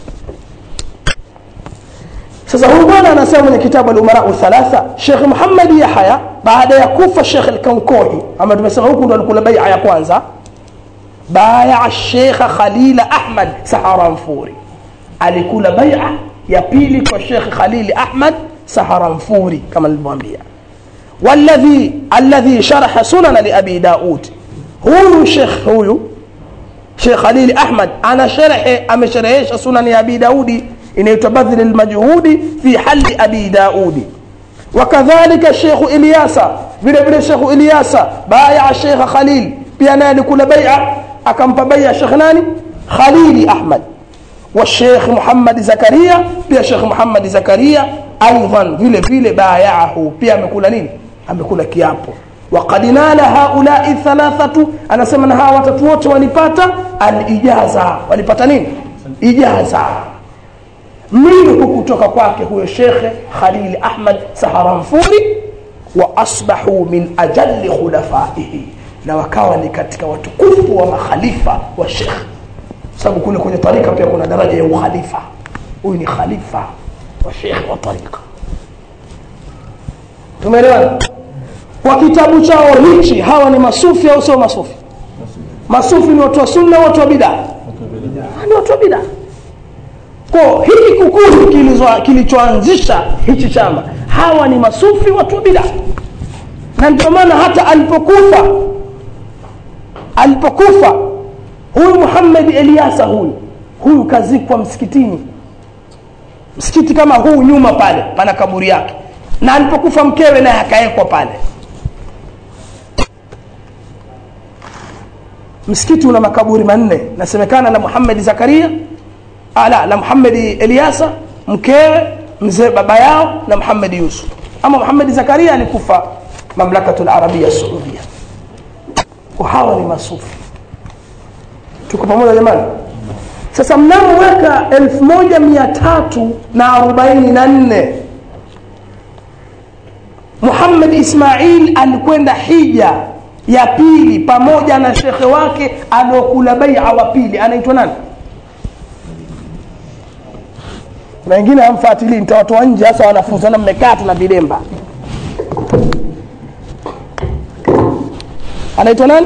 Sasa huyu bwana anasema kwenye kitabu Al-Umara Thalatha, Sheikh Muhammad Yahya baada ya kufa Sheikh Al-Kankohi, ama tumesema huko ndo alikula bai'a ya kwanza, bai'a Sheikh Khalil Ahmad Saharanfuri, alikula bai'a ya pili kwa Sheikh Khalil Ahmad Saharanfuri kama nilivyoambia. Walladhi alladhi sharaha sunan li Abi Daud, huyu Sheikh huyu Sheikh Khalil Ahmad ana sharhi amesharhisha sunan ya Abi Daudi inaitwa Badhl al-Majhudi fi hal Abi Daudi. Wakadhalika Sheikh Ilyasa, vile vile Sheikh Ilyasa bai'a Sheikh Khalil, pia naye alikula bai'a, akampa bai'a Sheikh nani? Khalil Ahmad. Wa Sheikh Muhammad Zakaria, pia Sheikh Muhammad Zakaria aidan vile vile bai'ahu, pia amekula nini? Amekula kiapo. وقد نال هؤلاء الثلاثه, anasema na hawa watatu wote walipata al-ijaza. Walipata nini? Ijaza minhu, kutoka kwake huyo Sheikh Khalil Ahmad Saharanfuri. Wa asbahu min ajalli khulafaihi, na wakawa ni katika watukufu wa makhalifa wa Sheikh, sababu kule kwenye tarika pia kuna daraja ya ukhalifa. Huyu ni khalifa wa Sheikh wa tarika. Tumeelewana? Kwa kitabu chao hichi, hawa ni masufi au sio masufi? Masufi ni watu wa sunna, watu wa bid'a. Ni watu wa bid'a. Kwa hiki kikundi kilichoanzisha hichi chama, hawa ni masufi, watu wa bid'a. Na ndio maana hata alipokufa alipokufa huyu Muhammad Eliasa, huyu huyu kazikwa msikitini, msikiti kama huu nyuma pale pana kaburi yake, na alipokufa mkewe naye akaekwa pale. Msikiti una makaburi manne, nasemekana la Muhammad Zakaria, ala la Muhammad Eliasa mkewe, mzee baba yao, na Muhammad Yusuf. Ama Muhammad Zakaria alikufa mamlakatul Arabia Saudia. Kwa hawa ni masufi. Tuko pamoja jamani? Sasa mnamo mwaka elfu moja mia tatu arobaini na nne Muhammad Ismail alikwenda hija ya pili pamoja na shekhe wake aliyokula bai'a wa pili, anaitwa nani? Na wengine hamfuatilii, nitawatoa nje hasa wanafunzi na mmekaa tu na vilemba. Anaitwa nani?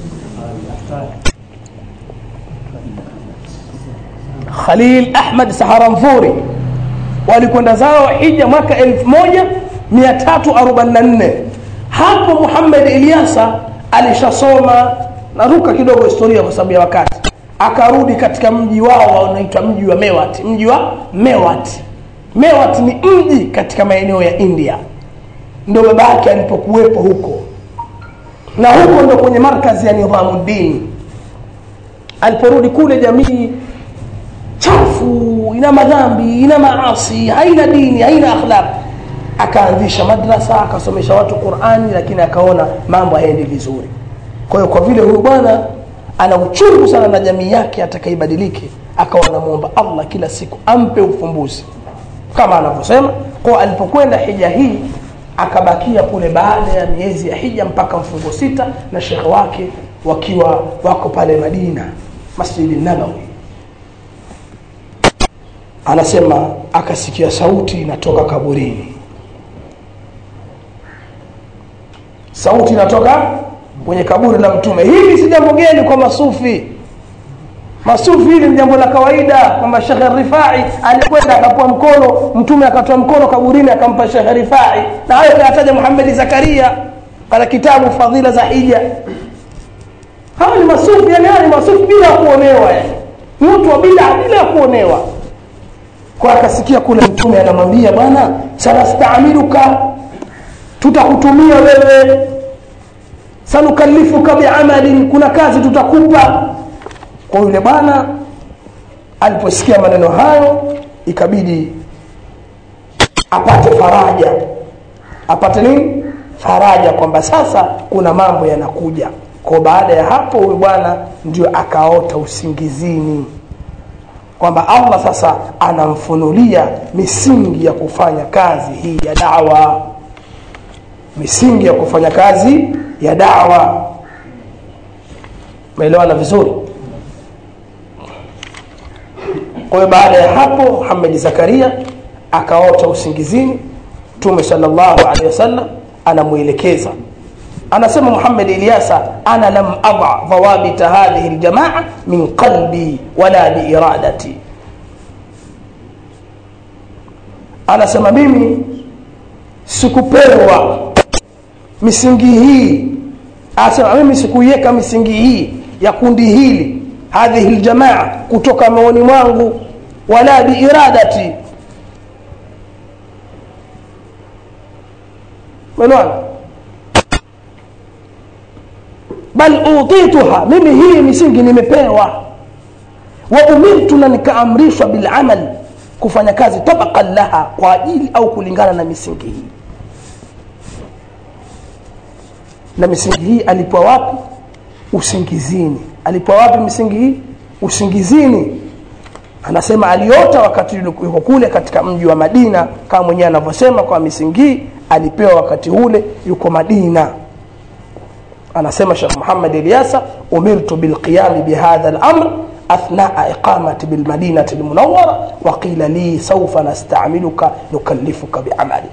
Khalil Ahmad Saharanfuri. Walikwenda zao hija mwaka elfu moja mia tatu arobaini na nne. Hapo Muhammad Eliasa alishasoma, naruka kidogo historia kwa sababu ya wakati, akarudi katika mji wao unaitwa mji wa Mewat. Mji wa Mewat, Mewat ni mji katika maeneo ya India, ndio babake alipokuwepo huko, na huko ndio kwenye markazi ya Nidhamuddin. Aliporudi kule, jamii chafu, ina madhambi, ina maasi, haina dini, haina akhlaq. akaanzisha madrasa, akasomesha watu Qur'ani, lakini akaona mambo hayaendi vizuri. Kwa hiyo kwa vile huyu bwana ana uchungu sana na jamii yake atakaibadilike, akawa anamuomba Allah kila siku ampe ufumbuzi kama anavyosema. Kwa alipokwenda hija hii akabakia kule baada ya miezi ya hija mpaka mfungo sita, na shekhe wake wakiwa wako pale Madina Masjid an-Nabawi. Anasema akasikia sauti inatoka kaburini. Sauti inatoka kwenye kaburi la Mtume. Hili si jambo geni kwa masufi. Masufi hili ni jambo la kawaida. Kama Sheikh Rifai alikwenda akapoa mkono, Mtume akatoa mkono kaburini akampa Sheikh Rifai. Na hayo kayataja Muhammad Zakaria katika kitabu Fadhila za Hija. Hawa ni masufi, yani hawa ni masufi bila kuonewa. Yani mtu wa bid'a bila kuonewa. Kwa akasikia kule Mtume anamwambia, bwana sanastaamiluka, tutakutumia wewe, sanukallifuka bi'amalin, kuna kazi tutakupa. Kwa yule bwana aliposikia maneno hayo ikabidi apate faraja. Apate nini? Faraja kwamba sasa kuna mambo yanakuja. Kwa baada ya hapo huyu bwana ndio akaota usingizini kwamba Allah sasa anamfunulia misingi ya kufanya kazi hii ya da'wa. Misingi ya kufanya kazi ya da'wa. Umeelewana vizuri? Kwa hiyo baada ya hapo Muhammad Zakaria akaota usingizini. Mtume sallallahu alaihi wasallam anamuelekeza. Anasema Muhammad Ilyasa, ana lam adha dhawabit hadhihi aljamaa min qalbi wala bi iradati. Anasema mimi sikupewa misingi hii, anasema mimi sikuiweka misingi hii ya kundi hili hadhihi aljamaa kutoka maoni mwangu, wala bi iradati. Mwana bal utituha, mimi hii misingi nimepewa, wa umirtu, na nikaamrishwa bil amal, kufanya kazi tabaqan laha, kwa ajili au kulingana na misingi hii. Na misingi hii alipewa wapi? Usingizini. Alipewa wapi misingi hii? Usingizini. Anasema aliota wakati yuko kule katika mji wa Madina, kama mwenyewe anavyosema, kwa misingi alipewa wakati ule yuko Madina. Anasema Sheikh Muhammad Ilyasa, umirtu bil qiyam bi hadha al amr athna'a iqamati bil madinati al munawwara wa qila li sawfa nasta'miluka nukallifuka bi amali.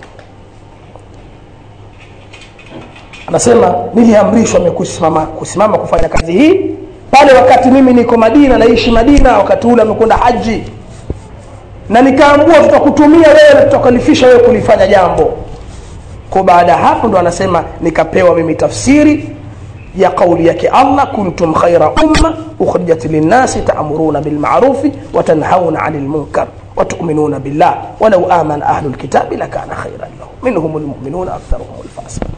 Anasema niliamrishwa kusimama kusimama kufanya kazi hii pale wakati mimi niko Madina, naishi Madina, wakati ule amekwenda haji, na nikaambiwa tutakutumia wewe na tutakalifisha wewe kulifanya jambo. Kwa baada hapo ndo anasema nikapewa mimi tafsiri ya kauli yake Allah, kuntum khayra umma ukhrijat lin-nasi ta'muruna bil ma'ruf wa tanhauna 'anil munkar wa tu'minuna billah wa law amana ahlul kitabi lakana khayran lahum minhumul mu'minuna aktharuhumul fasiqun.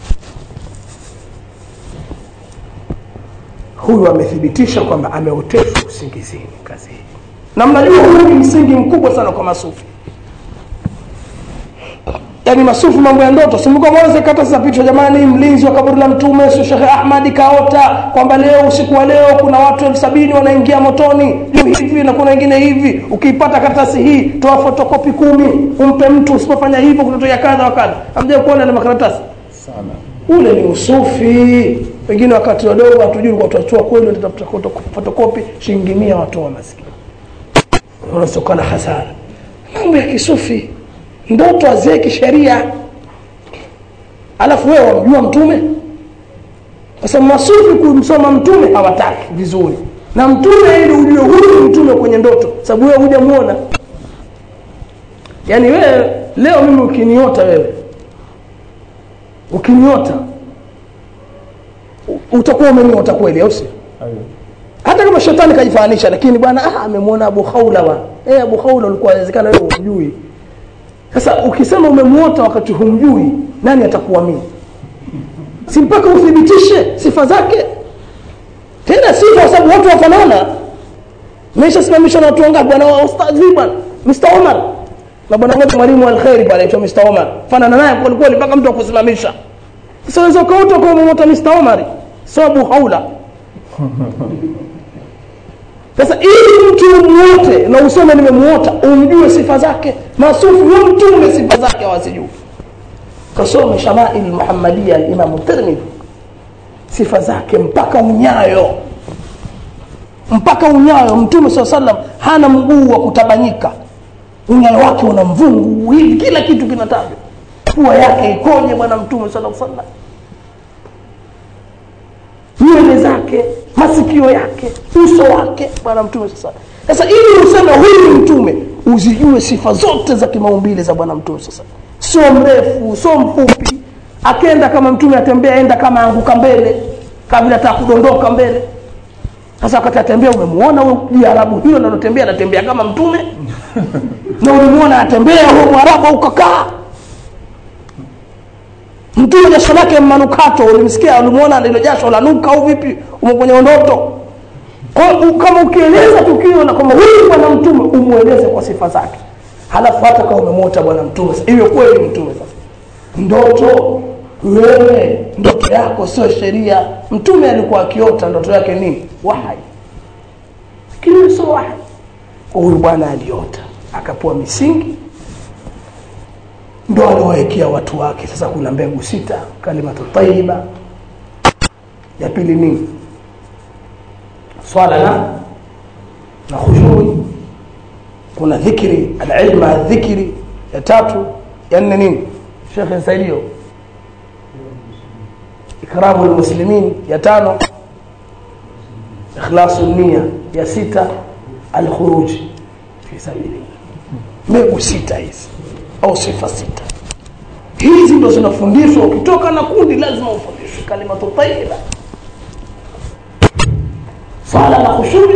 Huyu amethibitisha kwamba ameoteshwa usingizini kazi hii. Na mnajua huu ni msingi mkubwa sana kwa masufi. Yaani masufi mambo ya ndoto, simuko mwanzo kata sasa picha, jamani mlinzi wa kaburi la Mtume sio Sheikh Ahmad kaota kwamba leo usiku wa leo kuna watu elfu sabini wanaingia motoni, leo hivi na kuna wengine hivi, ukiipata karatasi hii toa fotokopi kumi umpe mtu, usipofanya hivyo kutotoa kadha wa kadha. Hamje kuona ile makaratasi sana. Ule ni usufi. Wengine wakati wadogo hatujui kwa tutatoa kweli, tutatafuta fotokopi shilingi mia watoa maskini. Unasokana hasara. Mambo ya kisufi. Ndoto azee kisheria. Alafu wewe unajua Mtume? Sasa masufi kumsoma Mtume hawataki vizuri. Na Mtume ili ujue huyu Mtume kwenye ndoto, sababu wewe hujamuona. Yaani wewe leo mimi ukiniota wewe, ukiniota utakuwa umeniota kweli au si? Hata kama shetani kajifananisha, lakini bwana ah amemwona Abu Khawla wa. Eh Abu Khawla ulikuwa inawezekana wewe unjui. Sasa ukisema umemuota wakati humjui, nani atakuamini? Si mpaka uthibitishe sifa zake. Tena sifa sababu watu wafanana. Nimeshasimamisha na watu wangapi bwana wa ustadhi bwana, mister Omar. na bwana mmoja mwalimu alkhairi pale aitwa mister Omar fanana naye kwa kweli mpaka mtu akusimamisha sasa hizo kauto kwa mmoja mister Omar sababu haula sasa ili mtu muote na usome nimemuota umjue sifa zake masufi wa mtume sifa zake hawasijui kasome Shama'il Muhammadiyya al-Imam Tirmidhi sifa zake mpaka unyayo mpaka unyayo mtume sallallahu alaihi wasallam hana mguu wa kutabanyika unyayo wake una mvungu hivi kila kitu kinatajwa pua yake ikoje bwana mtume sallallahu alaihi wasallam nywele zake masikio yake uso wake bwana mtume sallallahu alaihi wasallam sasa ili useme huyu mtume uzijue sifa zote za kimaumbile za bwana mtume sasa sio mrefu sio mfupi akenda kama mtume atembea enda kama anguka mbele kabla hata kudondoka mbele sasa wakati atembea umemuona huyo Arabu huyo anatembea anatembea kama mtume na ulimuona atembea huyo Arabu ukakaa mtume jasho lake manukato ulimsikia ulimuona ile jasho la nuka au vipi umekwenye ndoto kwa kama ukieleza tukio na kama huyu bwana mtume umueleze kwa sifa zake halafu hata kama umemuota bwana mtume hiyo kweli mtume sasa ndoto wewe ndoto yako sio sheria mtume alikuwa akiota ndoto yake nini wahi kile sio wahi huyu bwana aliota akapoa misingi ndio aliwaekea watu wake sasa kuna mbegu sita kalimatu tayyiba ya pili nini swala na na khushui kuna dhikri al-ilm al-dhikri ya tatu ya nne nini Sheikh Saidio ikramu al-muslimin ya tano ikhlasu nia ya sita al-khuruj fi sabilillah mbegu sita hizi au sifa sita hizi ndo zinafundishwa ukitoka na kundi lazima ufundishwe kalimatu tayyiba sala na khushui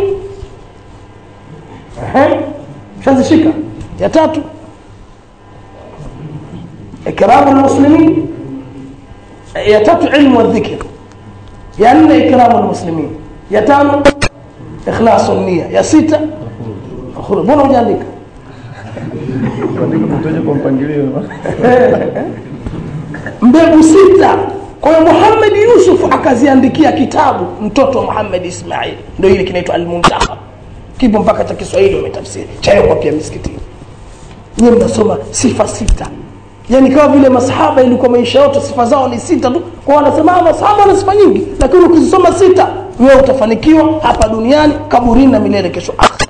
ehe shazishika ya tatu ikramu al-muslimin ya tatu ilmu al-dhikr ya nne ikramu al-muslimin ya tano ikhlasu nia ya sita khuru mbona hujaandika kuandika kutoje kwa mpangilio mbegu sita kwa Muhammad Yusuf akaziandikia kitabu mtoto Muhammad Ismail ndio ile kinaitwa al-Muntakhab kipo mpaka cha Kiswahili umetafsiri chayo kwa pia msikitini nyinyi mnasoma sifa sita yani kama vile masahaba ilikuwa maisha yote sifa zao ni sita tu kwa wanasema masahaba wana sifa nyingi lakini ukisoma sita wewe utafanikiwa hapa duniani kaburini na milele kesho akhera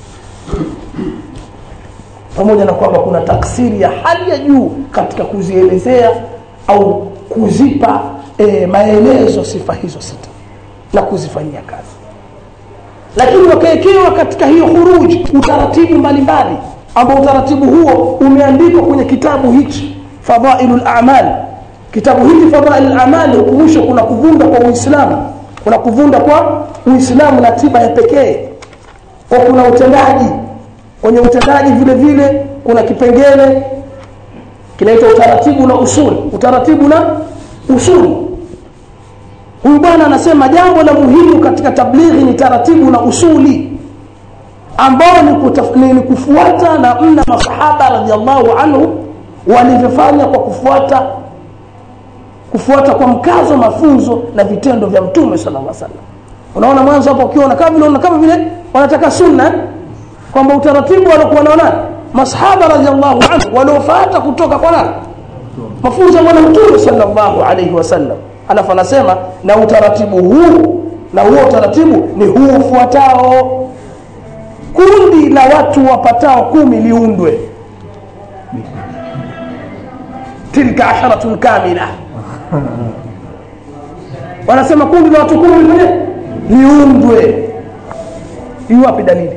pamoja na kwamba kuna taksiri ya hali ya juu katika kuzielezea au kuzipa e, maelezo sifa hizo sita na kuzifanyia kazi lakini wakaekewa katika hiyo khuruji utaratibu mbalimbali ambao utaratibu huo umeandikwa kwenye kitabu hichi Fadhailul A'mal kitabu hiki Fadhailul A'mal hukumusha kuna kuvunda kwa Uislamu kuna kuvunda kwa Uislamu na tiba ya pekee kwa kuna utendaji kwenye utendaji vile vile kuna kipengele kinaitwa utaratibu na usuli utaratibu na usuli huyu bwana anasema jambo la muhimu katika tablighi ni taratibu na usuli ambao ni, kutaf- ni kufuata na mna masahaba radhiallahu anhu walivyofanya kwa kufuata kufuata kwa mkazo mafunzo na vitendo vya mtume sallallahu alaihi wasallam unaona mwanzo hapo ukiona kama vile unaona kama vile wanataka sunna kwamba utaratibu walikuwa naona masahaba radhiallahu anhu waliofuata kutoka kwa nani mafunzo ya bwana mtume sallallahu alaihi wasallam alafu anasema na utaratibu huu na huo utaratibu ni huu ufuatao kundi la watu wapatao kumi liundwe tilka asharatun kamila wanasema kundi la watu kumi liundwe hiyo wapi dalili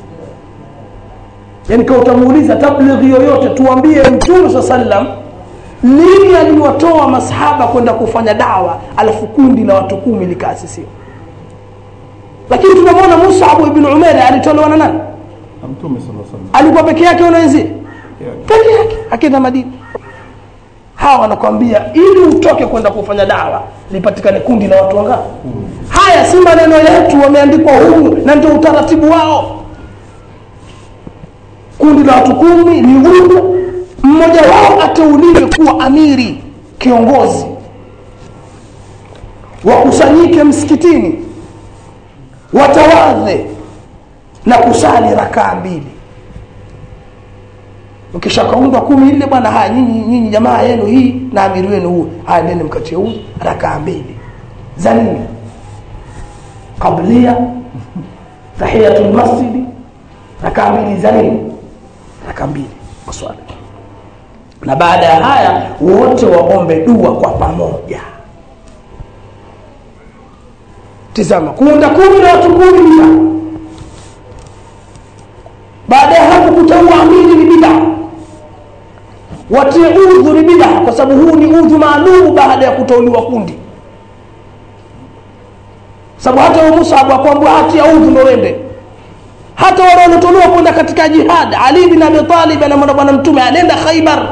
yani kwa utamuuliza tablighi yoyote tuambie mtume sallam lini aliwatoa masahaba kwenda kufanya dawa alafu kundi la watu kumi likaasisiwa lakini tunamwona Mus'ab ibn Umair alitolewa na nani mtume sallallahu alaihi wasallam alikuwa peke yake unaenzi peke yake akaenda Madina hawa wanakuambia ili utoke kwenda kufanya dawa lipatikane kundi la watu wangapi hmm. haya si maneno yetu wameandikwa humu na ndio utaratibu wao kundi la watu kumi liundwe, mmoja wao ateuliwe kuwa amiri, kiongozi, wakusanyike msikitini, watawadhe na kusali rakaa mbili. Ukishakaundwa kumi ile bwana, haya nyinyi nyinyi jamaa yenu hii na amiri wenu huu, haya nene mkatie huu rakaa mbili za nini? Qablia, tahiyatul masjid, rakaa mbili za nini? Rakaa mbili kwa swala. Na baada ya haya wote waombe dua kwa pamoja. Tazama, kuunda kundi la watu kumi. Baada ya hapo kutaua amiri ni bid'a. Watie udhu ni bid'a, kwa sababu huu ni udhu maalum baada ya kutauliwa kundi. Sababu hata Mus'ab akwambia atia udhu ndio wende. Hata wale waliotolewa kwenda katika jihad, Ali bin Abi Talib na bwana mtume alienda Khaybar.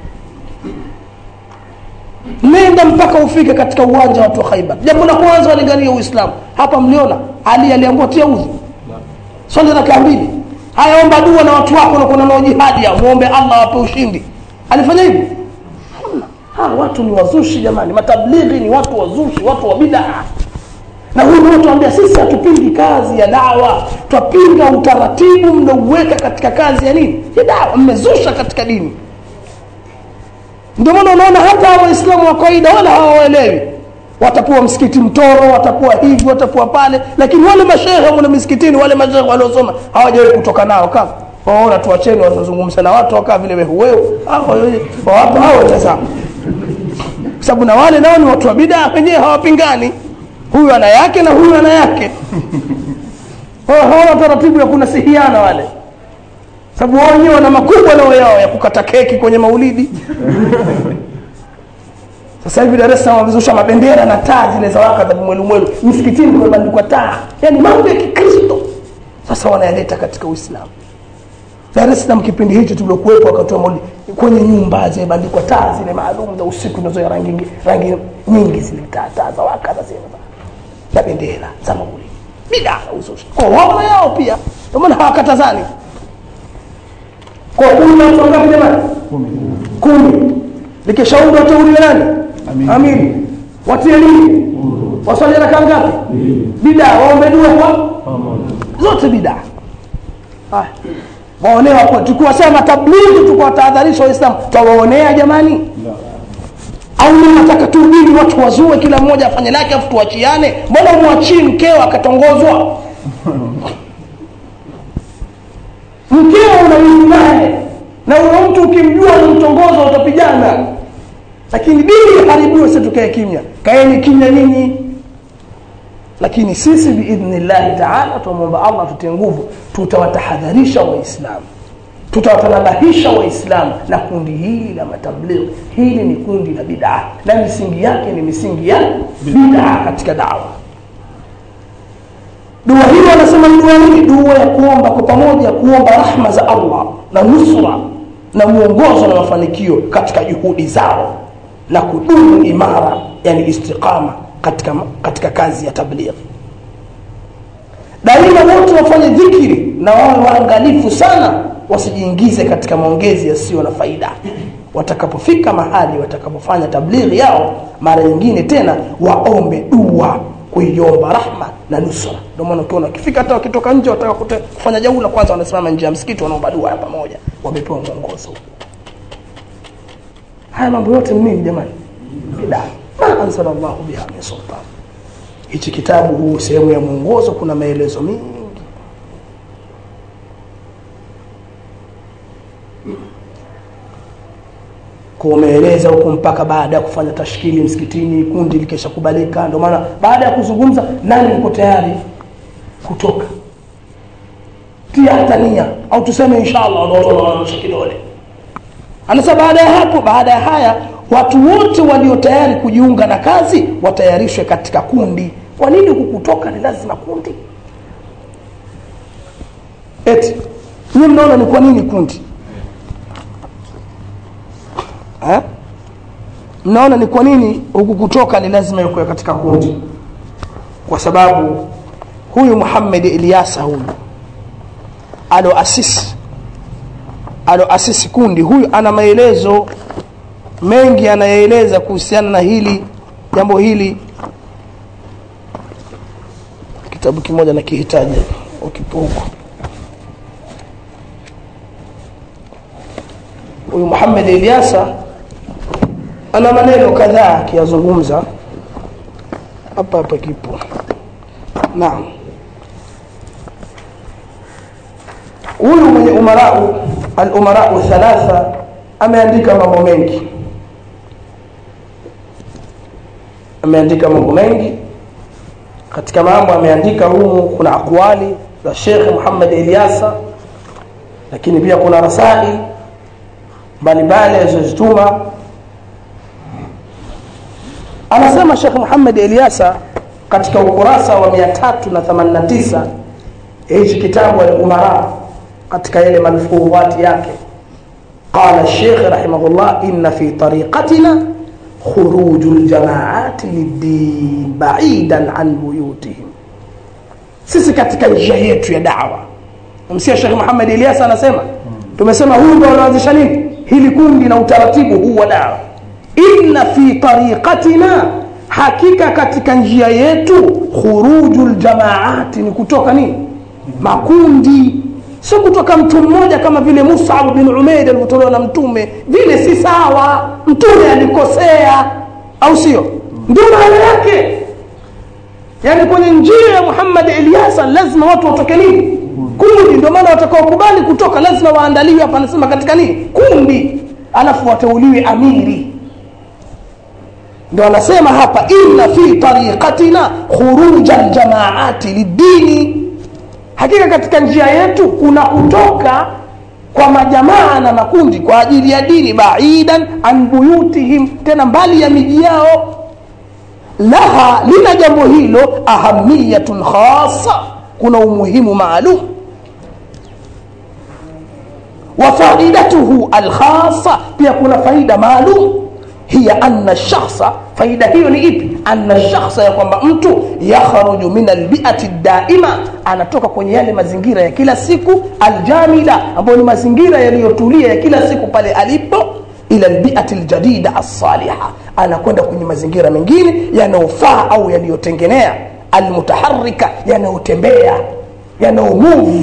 Nenda mpaka ufike katika uwanja wa Khaybar. Jambo la kwanza walingania Uislamu. Hapa mliona Ali aliambiwa tia udhu. Swali la kaambili. Haya, omba dua na watu wako na kuna nao jihad ya muombe Allah awape ushindi. Alifanya hivi? Ha, watu ni wazushi jamani. Matablighi ni watu wazushi, watu wa bid'a. Na huyu mtu anambia sisi hatupingi kazi ya dawa, tupinga utaratibu mnaouweka katika kazi ya nini? Ya dawa. Mmezusha katika dini. Ndio maana unaona hata Waislamu wa kawaida wala hawaelewi. Watakuwa msikiti Mtoro, watakuwa hivi, watakuwa pale, lakini wale mashehe wale msikitini, wale mashehe waliosoma hawajawahi kutoka nao kama. Waona tuacheni wazungumze na watu wakaa vile wewe. Hao wapo hao tazama. Sababu na wale nao ni watu wa bid'a, wenyewe hawapingani. Huyu ana yake na huyu ana yake. Wao hawana taratibu ya kunasihiana wale. Sababu wao wenyewe wana makubwa na yao ya kukata keki kwenye maulidi. Sasa hivi Dar es Salaam wamezusha mabendera na taa zile za waka za mwelu mwelu. Msikitini kwa bandikwa taa. Yaani mambo ya Kikristo. Sasa wanayaleta katika Uislamu. Dar es Salaam kipindi hicho tuliokuwepo wakati wa maulidi, kwenye nyumba zile bandikwa taa zile maalum za usiku nazo ya rangi rangi nyingi zile taa taa za waka za zile za bendera za maulidi. Bid'a uzushi. Kwa wao yao pia. Ndio maana hawakatazani. Kwa kumi na watu ngapi jamani? Kumi. Kumi. Likishauri wateuliwe nani? Amiri. Amiri. Watie nini? Waswali rakaa ngapi? Bid'a. Waombe dua kwa pamoja. Zote bid'a. Haya. Waonea kwa tukua sema tablighi, tukua tahadharisha Waislamu. Tawaonea jamani? Au mnataka tu dini watu wazue kila mmoja afanye lake afu tuachiane? Mbona muachie mkeo akatongozwa? Mkeo unaishi naye na una mtu ukimjua na mtongozo utapigana. Lakini dini haribiwe, sisi tukae kimya. Kaeni kimya nyinyi. Lakini sisi biidhnillah ta'ala tuomba Allah tutie nguvu, tutawatahadharisha Waislamu. Tutawatanabahisha Waislamu na kundi hili la matablighi. Hili ni kundi la bid'a na misingi yake ni misingi ya bid'a katika dawa. Dua hili wanasema dua hii dua ya kuomba kwa pamoja, kuomba rahma za Allah na nusra na muongozo na mafanikio katika juhudi zao na kudumu imara, yani istiqama katika katika kazi ya tablighi. Daima wote wafanye dhikri na wawe waangalifu sana wasijiingize katika maongezi yasiyo na faida. Watakapofika mahali watakapofanya tablighi yao, mara nyingine tena waombe dua kuiomba rahma na nusra. Ndio maana ukiona ukifika hata wakitoka nje wataka kufanya jaula, kwanza wanasimama nje ya msikiti wanaomba dua ya pamoja, wamepewa mwongozo. Haya mambo yote ni nini jamani? Bid'a. Ma anzalallahu biha min sultan. Hichi kitabu huu sehemu ya mwongozo kuna maelezo mengi. Kumeeleza huko mpaka baada ya kufanya tashkili msikitini, kundi likesha kubalika. Ndio maana baada ya kuzungumza nani uko tayari kutoka, tia hata nia au tuseme inshallah ndio kidole. Anasema baada ya hapo, baada ya haya watu wote walio tayari kujiunga na kazi watayarishwe katika kundi. Kwa nini kukutoka ni lazima kundi? Eti ni mnaona ni kwa nini kundi? Eh? Mnaona ni kwa nini huku kutoka ni lazima yuko katika kundi? Kwa sababu huyu Muhammad Ilyasa huyu aloasisi aloasisi kundi. Huyu ana maelezo mengi anayaeleza kuhusiana na hili jambo hili. Kitabu kimoja na kihitaji ukipo huko. Huyu Muhammad Ilyasa ana maneno kadhaa akiyazungumza hapa hapa kipo. Naam. Huyu mwenye umarau al-umarau thalatha ameandika mambo mengi. Ameandika mambo mengi. Katika mambo ameandika humu kuna aqwali za Sheikh Muhammad Ilyasa, lakini pia kuna rasail mbalimbali alizozituma. Anasema Sheikh Muhammad Ilyasa katika ukurasa wa mia tatu na themanini na tisa hichi kitabu al-Umara katika ile malfuudhat yake, qala Sheikh rahimahullah inna fi tariqatina khurujul jamaat lid-din ba'idan an buyutihim. Sisi katika njia yetu ya da'wa, msia Sheikh Muhammad Ilyasa anasema tumesema huyu ndio anaanzisha nini hili kundi na utaratibu huu wa da'wa. Inna fi tariqatina, hakika katika njia yetu, khurujul jamaat, ni kutoka nini makundi, sio kutoka mtu mmoja kama vile Mus'ab bin Umair alivyotolewa na mtume. Vile si sawa, mtume alikosea, au sio? Ndio maana yake. Yani kwenye njia ya Muhammad Ilyasa lazima watu watoke nini kundi. Ndio maana watakaokubali kutoka lazima waandaliwe. Hapa anasema katika nini kundi, alafu wateuliwe amiri. Ndio anasema hapa inna fi tariqatina khurujal jamaati lidini, hakika katika njia yetu kuna kutoka kwa majamaa na makundi kwa ajili ya dini, baidan an buyutihim, tena mbali ya miji yao. Laha, lina jambo hilo ahamiyatun khassa, kuna umuhimu maalum. Wa faidatuhu alkhassa, pia kuna faida maalum. Hiya anna shakhsa, faida hiyo ni ipi? Anna shakhsa, ya kwamba mtu yakhruju min albi'ati daima, anatoka kwenye yale mazingira ya kila siku, aljamila, ambayo ni mazingira yaliyotulia ya kila siku pale alipo, ila albi'ati aljadida as-salihah, anakwenda kwenye mazingira mengine yanayofaa au yaliyotengenea, almutaharrika, yanayotembea, yanayomove.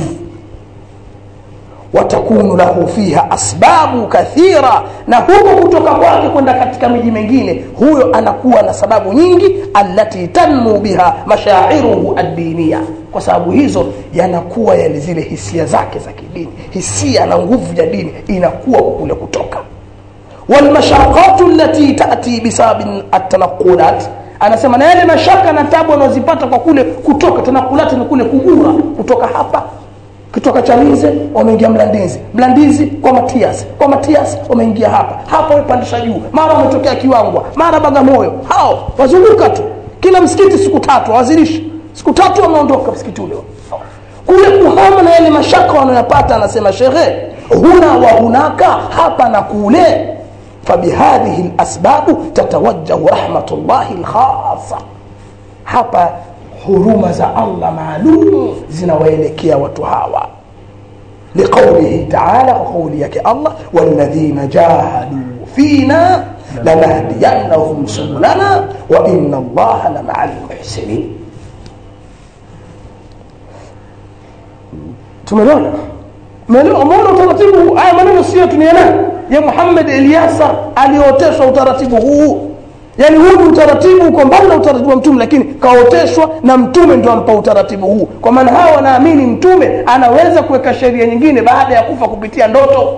Watakunu lahu fiha asbabu kathira, na huko kutoka kwake kwenda katika miji mingine, huyo anakuwa na sababu nyingi. Allati tanmu biha mashairuhu ad-diniya, kwa sababu hizo yanakuwa yale zile hisia zake za kidini, hisia na nguvu ya dini inakuwa kule kutoka. Wal mashaqatu allati ta'ti bisabin at-tanqulat, anasema na yale mashaka na tabu wanazipata kwa kule kutoka. Tanqulat ni kule kugura kutoka hapa, kutoka Chalinze wameingia Mlandizi, Mlandizi kwa Matias, kwa Matias wameingia hapa, hapa wamepandisha juu, mara wametokea Kiwangwa, mara Bagamoyo. Hao wazunguka tu kila msikiti siku tatu, wazilishi siku tatu wameondoka msikiti ule. Kule kuhama na yale mashaka wanayopata, anasema shekhe, huna wa hunaka, hapa na kule. Fabihadhihi alasbabu tatawajjahu rahmatullahi alkhassa, hapa huruma za Allah maalum zinawaelekea watu hawa. Liqaulihi ta'ala, wa qawli yake Allah, walladhina jahadu fina lanahdiyannahum subulana wa inna Allaha lama'al muhsinin. Tumeona umeona utaratibu. Haya maneno sio tuniana ya Muhammad Ilyasa alioteshwa utaratibu huu. Yani huu utaratibu uko mbali na utaratibu wa mtume, lakini kaoteshwa na mtume ndio ampa utaratibu huu. Kwa maana hao wanaamini mtume anaweza kuweka sheria nyingine baada ya kufa kupitia ndoto.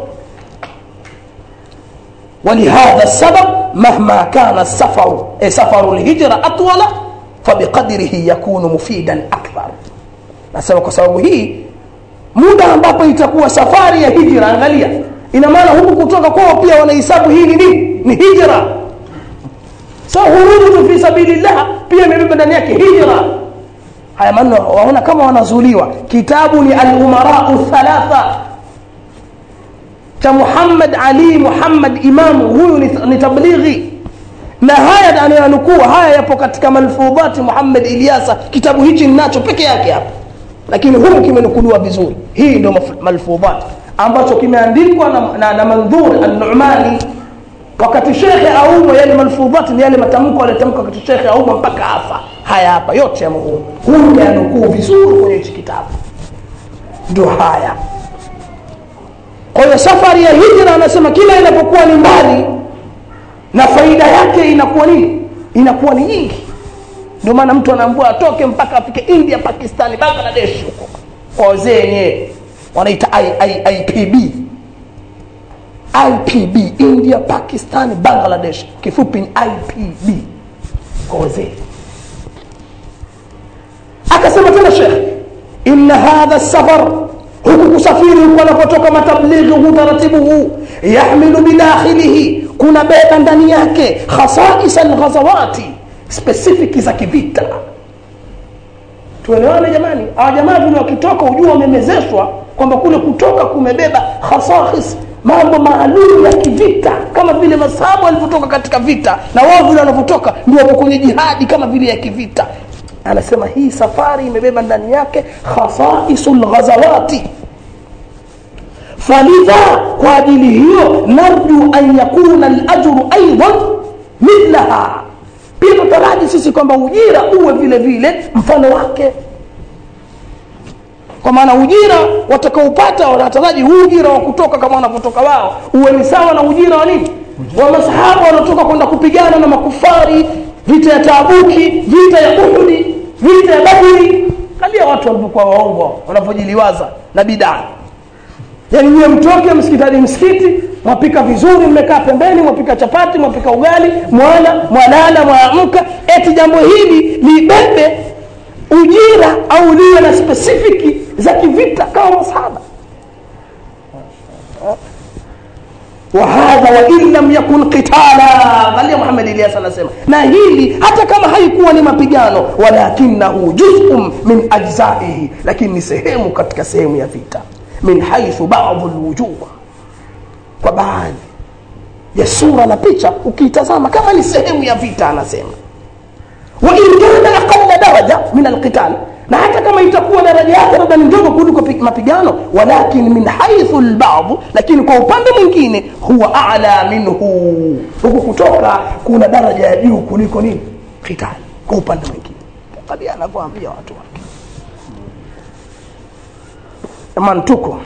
Walihadha sabab mahma kana safaru e safaru alhijra atwala fabiqadrihi yakunu mufidan akthar. Nasema kwa sababu hii muda ambapo itakuwa safari ya hijra, angalia, ina maana huku kutoka kwao pia wanahesabu hii ni nini? Ni hijra. So huruju fi sabilillah pia imebeba ndani yake hijra. Haya maneno waona kama wanazuliwa. Kitabu ni al-Umara thalatha cha Muhammad Ali Muhammad Imam, huyu ni, ni tablighi. Na haya anayonukua haya yapo katika malfuudhati Muhammad Ilyasa. Kitabu hichi ninacho peke yake hapa, lakini humu kimenukuliwa vizuri. Hii ndio malfuudhati. ambacho kimeandikwa na, na, na Mandhur al-Nu'mani wakati shekhe aumwa. Yale malfudhat ni yale matamko aliyotamka wakati shekhe aumwa mpaka afa. Haya hapa yote yamo huko. Huyu anukuu vizuri kwenye hichi kitabu. Ndio haya. Kwa hiyo safari ya hijra anasema kila inapokuwa ni mbali na faida yake inakuwa nini? Inakuwa ni nyingi. Ndio maana mtu anaambiwa atoke mpaka afike India, Pakistan, Bangladesh huko. Kwa wazee wenyewe wanaita I P B. I P B, India, Pakistan, Bangladesh. Kifupi ni I P B. Kwa wazee. Akasema tena Sheikh, inna hadha safar, huku kusafiri wanapotoka matablighi utaratibu huu, yahmilu bidakhilihi, kuna beba ndani yake khasais alghazawati, specific za kivita. Tuelewane jamani, hawa jamaa vile wakitoka ujua wamemezeshwa kwamba kule kutoka kumebeba khasais, mambo maalum ya kivita, kama vile masahabu walivyotoka katika vita na wao vile wanavyotoka ndio wapo kwenye jihadi kama vile ya kivita. Anasema hii safari imebeba ndani yake khasaisul ghazawati, falidha, kwa ajili hiyo, narju an yakuna al-ajru aidan mithlaha, pia tutaraji sisi kwamba ujira uwe vile vile mfano wake. Kwa maana ujira watakaopata wanataraji ujira wa kutoka kama wanapotoka wao uwe ni sawa na ujira wa nini, wa masahaba wanaotoka kwenda kupigana na makufari, vita ya Tabuki, vita ya Uhud, vita ya Badri. Kalia watu walipokuwa waongo wanapojiliwaza na bid'a. Yaani nyie mtoke msikitani, msikiti mwapika vizuri, mmekaa pembeni, mwapika chapati, mwapika ugali, mwana mwalala mwaamka, eti jambo hili libebe ujira au liwe na specific za kivita kama masahaba. وهذا وإن لم يكن قتالا, قال محمد إلياس anasema, na hili hata kama haikuwa ni mapigano, walakinahu juz'un min ajza'ihi, lakini sehemu katika sehemu ya vita, min haythu ba'd alwujuh, kwa baadhi ya sura na picha ukitazama kama ni sehemu ya vita. Anasema wa in kana aqalla daraja min alqital, na hata kama itakuwa daraja yake labda ni ndogo kuliko mapigano, walakin min haythu alba'd, lakini kwa upande mwingine huwa a'la minhu, huko kutoka kuna daraja ya juu kuliko nini, qital, kwa upande mwingine. Kadi anakuambia watu wake kama tuko,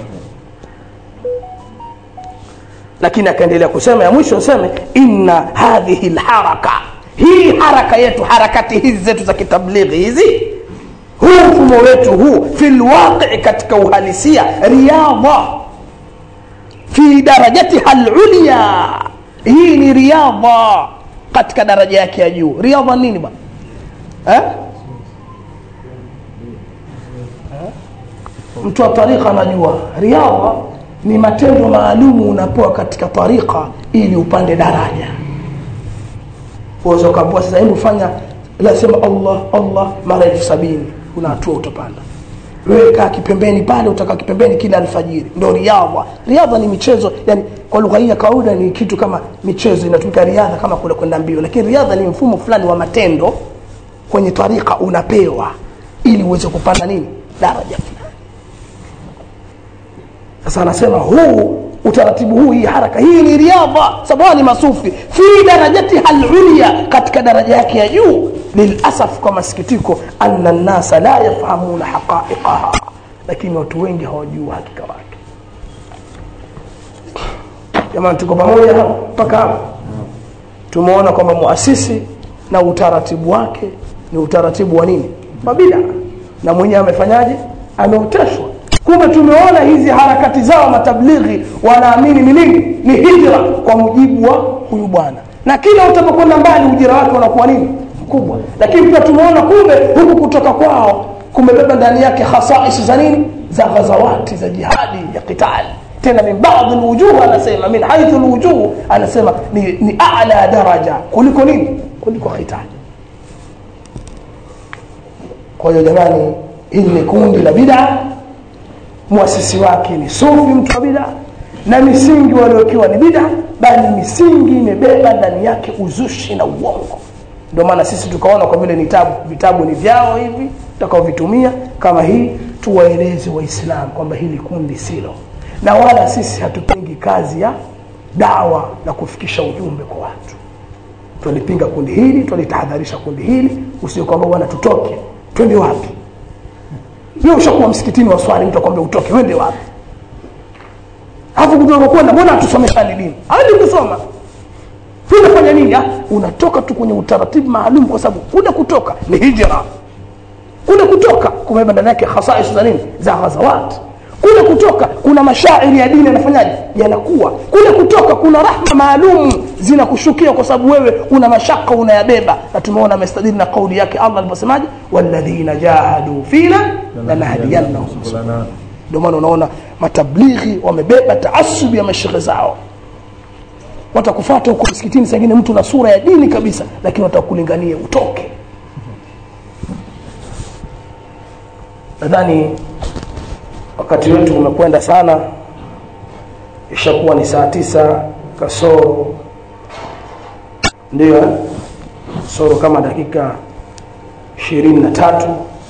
lakini akaendelea kusema ya mwisho useme inna hadhihi alharaka, hii haraka yetu, harakati hizi zetu za kitablighi hizi, huu mfumo wetu huu, fil waqi', katika uhalisia, riyadha fi darajatiha al-ulya, hii ni riyadha katika daraja yake ya juu. Riyadha nini bwana eh? Mtu wa tariqa anajua riyadha ni matendo maalumu unapoa katika tariqa ili upande daraja. Uwezo kabwa sasa, hebu fanya la sema Allah Allah mara elfu sabini, una hatua utapanda. Wewe kaa kipembeni pale, utakaa kipembeni kila alfajiri. Ndio riadha. Riadha ni michezo, yani kwa lugha hii ya kawaida ni kitu kama michezo, inatumika riadha kama kule kwenda mbio, lakini riadha ni mfumo fulani wa matendo kwenye tariqa unapewa ili uweze kupanda nini, daraja fulani. Sasa anasema huu utaratibu huu, hii haraka hii ni riadha, sababu ni masufi fi darajati al-ulya, katika daraja yake ya juu. Lilasaf, kwa masikitiko, anna an-nasa la yafahamuna haqa'iqaha, lakini watu wengi hawajui hakika wake. Jamani, tuko pamoja hapo mpaka hapo? Tumeona kwamba muasisi na utaratibu wake ni utaratibu wa nini, wa bid'a, na mwenyewe amefanyaje, ameoteshwa. Kumbe tumeona hizi harakati zao matablighi wanaamini ni nini, ni hijra kwa mujibu wa huyu bwana, na kila utapokwenda mbali ujira wake unakuwa nini, mkubwa. Lakini pia tumeona kumbe huku kutoka kwao kumebeba ndani yake khasais za nini, za ghazawati, za jihadi ya qital, tena min baadhi alwujuh, anasema min haythu alwujuh, anasema ni, ni a'la daraja kuliko nini, kuliko qital. Kwa hiyo jamani, hili ni kundi la bid'a, muasisi wake ni sufi, mtu wa bid'a, na misingi waliokiwa ni bid'a, bali misingi imebeba ndani yake uzushi na uongo. Ndio maana sisi tukaona kwa vile vitabu vitabu ni vyao hivi, tutakao vitumia kama hii, tuwaeleze waislamu kwamba hili kundi silo, na wala sisi hatupingi kazi ya dawa na kufikisha ujumbe kwa watu. Tulipinga kundi hili, tulitahadharisha kundi hili, usio kwamba bwana tutoke. Twende wapi? Wewe ushakuwa msikitini wa swali mtu akwambia utoke, wende wapi? Hapo kutoka kwenda mbona tusomesha dini? Hadi kusoma. Unafanya nini? Ah, unatoka tu kwenye utaratibu maalum kwa sababu kule kutoka ni hijra. Kule kutoka kumebeba ndani yake khasais za nini? Za ghazawat. Kule kutoka kuna mashairi ya dini yanafanyaje? Yanakuwa. Kule kutoka kuna rahma maalum zinakushukia kwa sababu wewe una mashaka unayabeba. Na tumeona mestadili na kauli yake Allah aliposemaje, walladhina jahadu fina lanahdiyannahum. Ndio maana unaona matablighi wamebeba taasub ya mashaikh zao. Watakufuata huko msikitini sangine mtu na sura ya dini kabisa, lakini watakulingania utoke. Nadhani wakati wetu umekwenda sana, ishakuwa ni saa tisa kasoro, ndio soro kama dakika ishirini na tatu,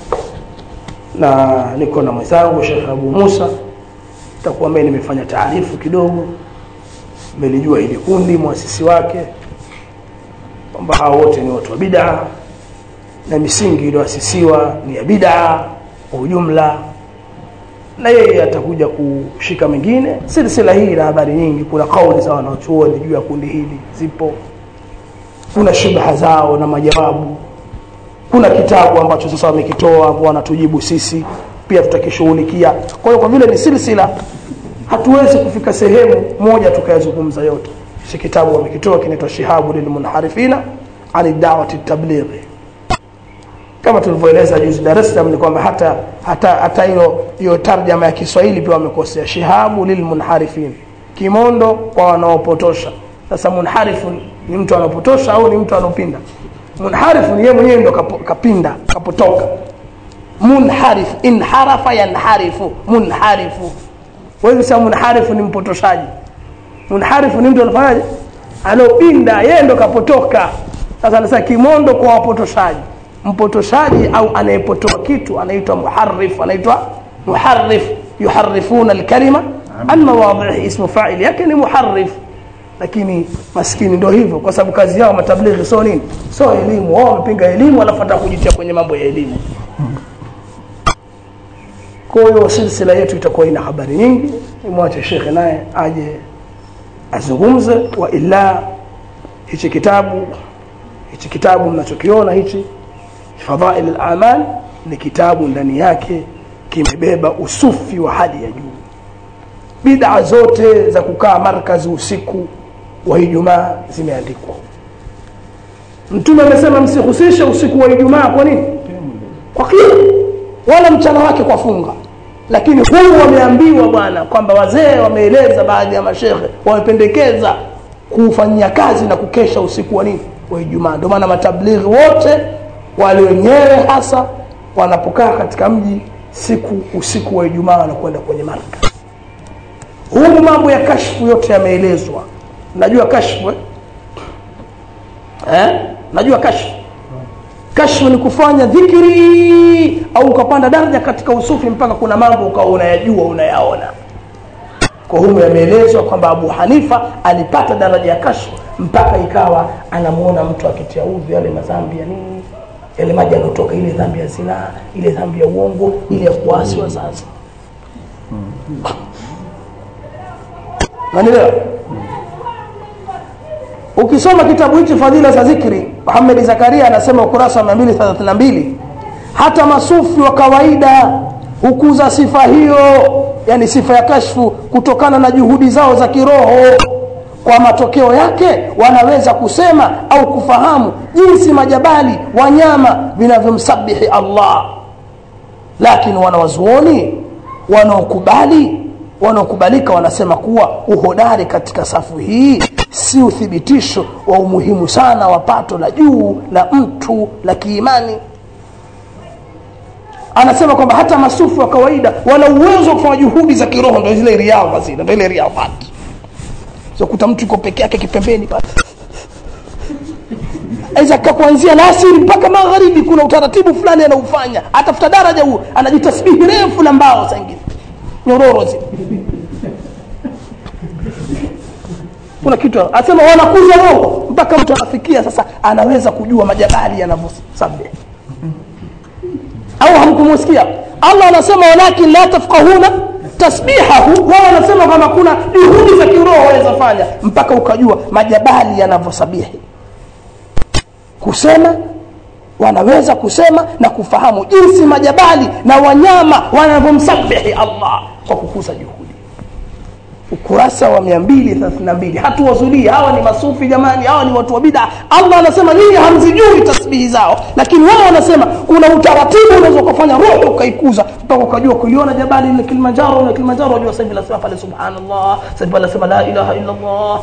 na niko na mwenzangu Sheikh Abu Musa. Nitakuwa mimi nimefanya taarifu kidogo, mmelijua ile kundi muasisi wake kwamba hao wote ni watu wa bid'a na misingi iliyoasisiwa ni ya bid'a kwa ujumla, na yeye atakuja kushika mengine. Silsila hii na habari nyingi, kuna kauli za wanachuoni juu ya kundi hili zipo, kuna shubha zao na majawabu, kuna kitabu ambacho sasa wamekitoa ambao wanatujibu sisi pia tutakishughulikia. Kwa hiyo kwa vile ni silsila hatuwezi kufika sehemu moja tukayazungumza yote. Shi kitabu wamekitoa kinaitwa Shihabu lilmunharifina ani da'wati tablighi. Kama tulivyoeleza juzi Dar es Salaam ni kwamba hata hata hata hiyo hiyo tarjama ya Kiswahili pia wamekosea. Shihabu lilmunharifin, kimondo kwa wanaopotosha. Sasa munharifun ni mtu anapotosha au ni mtu anopinda? Munharifun yeye mwenyewe ndo kapinda, kapotoka. Munharif inharafa yanharifu, munharifu. Wewe sasa munharifu ni mpotoshaji. Munharifu ni mtu anafanyaje? Anopinda, yeye ndo kapotoka. Sasa anasema kimondo kwa wapotoshaji. Mpotoshaji au anayepotoa kitu anaitwa muharrif, anaitwa muharrif. Yuharrifuna alkalima an mawadhihi, ismu fa'il yake ni muharrif. Lakini maskini ndio hivyo, kwa sababu kazi yao matablighi sio nini? Sio elimu. Wao wamepinga elimu wanafuata kujitia kwenye mambo ya elimu. Kwa hiyo silsila yetu itakuwa ina habari nyingi. Nimwache Sheikh naye aje azungumze, wa illa hichi kitabu hichi kitabu mnachokiona hichi Fadhail al-Amal ni kitabu ndani yake kimebeba usufi wa hali ya juu. Bid'a zote za kukaa markazi usiku wa Ijumaa zimeandikwa. Mtume amesema msihusishe usiku wa Ijumaa. Kwa nini? Kwa kile wala mchana wake kwa funga. Lakini huu wameambiwa bwana kwamba wazee wameeleza, baadhi ya mashehe wamependekeza kufanyia kazi na kukesha usiku wa nini? Wa Ijumaa. Ndio maana matablighi wote wale wenyewe hasa wanapokaa katika mji siku usiku wa Ijumaa wanakwenda kwenye marka. Huu mambo ya kashfu yote yameelezwa. Najua kashfu eh? Eh? Najua kashfu. Kashfu ni kufanya dhikri au ukapanda daraja katika usufi mpaka kuna mambo ukawa unayajua unayaona. Kwa humo yameelezwa kwamba Abu Hanifa alipata daraja ya kashfu mpaka ikawa anamuona mtu akitia udhu yale madhambi ya nini? Yale maji yanotoka, ile dhambi ya zina, ile dhambi ya uongo, ile ya kuasi wazazi. Unaelewa? Ukisoma kitabu hichi Fadhila za Zikri, Muhammad Zakaria anasema ukurasa wa mia mbili thelathini na mbili, hata masufi wa kawaida hukuza sifa hiyo, yani sifa ya kashfu, kutokana na juhudi zao za kiroho. Kwa matokeo yake wanaweza kusema au kufahamu jinsi majabali, wanyama vinavyomsabihi Allah. Lakini wanawazuoni wanaokubali wanaokubalika wanasema kuwa uhodari katika safu hii si uthibitisho wa umuhimu sana wa pato la juu la mtu la kiimani. Anasema kwamba hata masufi wa kawaida wana uwezo wa kufanya juhudi za kiroho, ndio zile riaa basi, ndio ile riaa fati. So kuta mtu yuko peke yake kipembeni pale. Aiza kuanzia alasiri mpaka magharibi kuna utaratibu fulani anaufanya. Atafuta daraja huo, anajitasbihi refu la mbao sangine. Nyororo zile. kuna kitu asema wanakuza roho mpaka mtu anafikia sasa anaweza kujua majabali yanavyosabihi. Au hamkumsikia Allah anasema walakin la tafqahuna tasbihahu, wao wanasema kama kuna juhudi za kiroho waweza fanya mpaka ukajua majabali yanavyosabihi. Kusema wanaweza kusema na kufahamu jinsi majabali na wanyama wanavyomsabihi Allah kwa kukuza juhudi. Ukurasa wa mia mbili thelathini na mbili. Hatuwazulia hawa ni masufi jamani, hawa ni watu wa bid'a. Allah anasema nyinyi hamzijui tasbihi zao, lakini wao wanasema kuna utaratibu unaweza kufanya roho ukaikuza mpaka ukajua kuliona jabali la Kilimanjaro na Kilimanjaro wajua sasa bila sema pale subhanallah, sasa bila sema la ilaha illa Allah.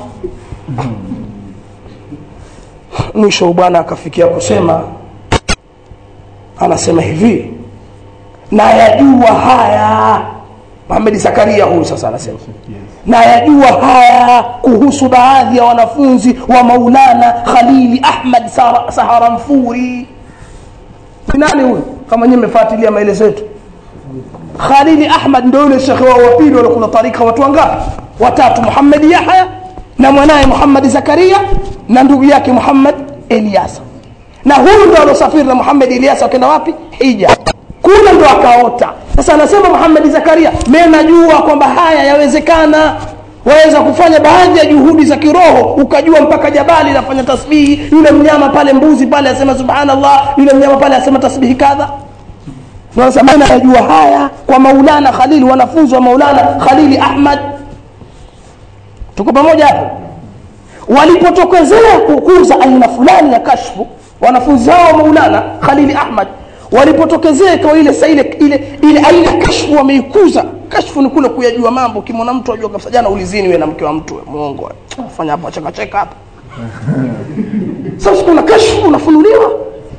Mwisho bwana akafikia kusema, anasema hivi, na yajua haya Muhammad Zakaria huyu sasa anasema na yajua haya kuhusu baadhi ya wanafunzi wa Maulana Khalili Ahmad Saharanfuri. Ni nani huyu kama nyinyi mmefuatilia maelezo yetu? Khalili Ahmad ndio yule shekhi wa wapili wale kuna tarika watu wangapi? Watatu, Muhammad Yahya na mwanae Muhammad Zakaria na ndugu yake Muhammad Elias. Na huyu ndio alosafiri na Muhammad Elias akaenda wapi? Hija. Kule ndo akaota. Sasa anasema Muhammad Zakaria, mimi najua kwamba haya yawezekana, waweza kufanya baadhi ya juhudi za kiroho ukajua mpaka jabali lafanya tasbihi, yule mnyama pale mbuzi pale asema subhanallah, yule mnyama pale asema tasbihi kadha. Sasa mimi najua haya kwa Maulana Khalil, wanafunzi wa Maulana Khalili Ahmad. Tuko pamoja hapo? Walipotokezea kukuza aina fulani ya kashfu, wanafunzi hao wa Maulana Khalili Ahmad walipotokezea kwa ile ile ile ile aina kashfu wameikuza. Kashfu ni kule kuyajua mambo, kimona mtu ajua kabisa jana ulizini wewe na mke wa mtu, muongo fanya hapo cheka cheka hapa. Sasa kuna kashfu unafunuliwa.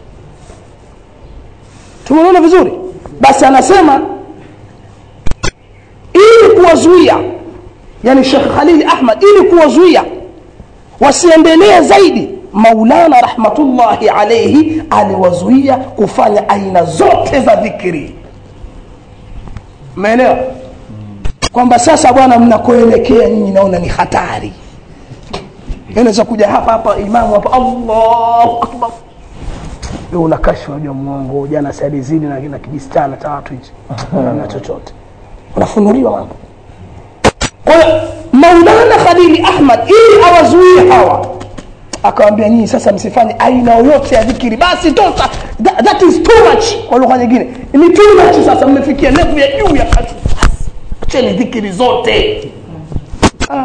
Tumeona vizuri? Basi anasema ili kuwazuia, yani Sheikh Khalil Ahmad ili kuwazuia wasiendelee zaidi, Maulana rahmatullahi alayhi aliwazuia kufanya aina zote za dhikri. Umeelewa? Kwamba sasa bwana mnakoelekea nyinyi naona ni hatari. Unaweza kuja hapa hapa imamu hapa Allahu akbar. Wewe unakashfa unajua muongo jana sadi zidi na kina kijistana ta watu hizi. Na chochote. Unafunuliwa mambo. Kwa hiyo Maulana Khalili Ahmad ili awazuie hawa akawaambia nyinyi sasa msifanye aina yoyote ya dhikri, basi tosa that, that is too much. Kwa lugha nyingine ni too much, sasa mmefikia level ya juu ya katu, acheni dhikri zote. Ah.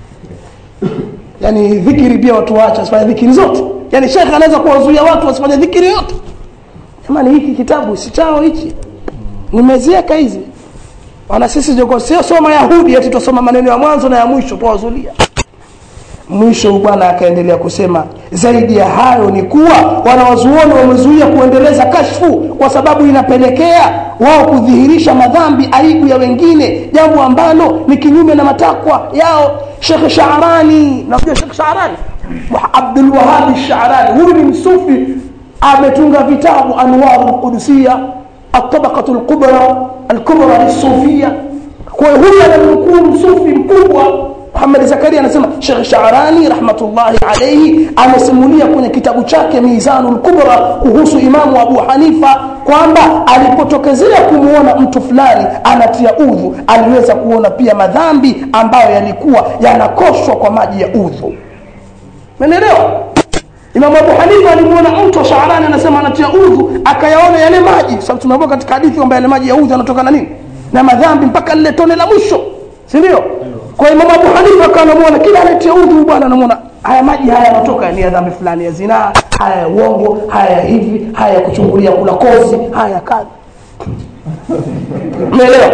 Yani dhikri pia watu waacha wasifanye dhikri zote. Yani Sheikh anaweza kuwazuia watu wasifanye dhikri yote. Jamani, hiki kitabu si chao hichi, nimezieka hizi wana sisi joko sio soma Yahudi eti tusoma maneno ya mwanzo na ya mwisho tuwazulia. Mwisho bwana akaendelea kusema zaidi ya hayo ni kuwa wanawazuoni wamezuia kuendeleza kashfu kwa sababu inapelekea wao kudhihirisha madhambi aibu ya wengine, jambo ambalo ni kinyume na matakwa yao. Sheikh Sha'rani, najua Sheikh Sha'rani Abdul Wahhab Sha'rani, huyu ni msufi, ametunga vitabu Anwarul Qudusiyya, At-Tabaqatul Kubra, Al-Kubra As-Sufiyya. Kwa hiyo huyu anamkuu msufi mkubwa. Muhammad Zakaria anasema Sheikh Sha'rani rahmatullahi alayhi amesimulia kwenye kitabu chake Mizanul Kubra kuhusu Imamu Abu Hanifa kwamba alipotokezea kumuona mtu fulani anatia udhu, aliweza kuona pia madhambi ambayo yalikuwa yanakoshwa kwa maji ya udhu. Umeelewa? Imamu Abu Hanifa alimuona mtu, Sha'rani anasema anatia udhu, akayaona yale maji, sababu tunaona katika hadithi kwamba yale maji ya udhu yanatoka na nini? Na madhambi mpaka lile tone la mwisho. Si ndio? Kwa Imam Abu Hanifa kanamuona kila anatia udhu bwana anamuona haya maji haya yanatoka ni dhambi fulani ya zina, haya ya uongo, haya hivi, haya kuchungulia kula kozi, haya kadha. Umeelewa?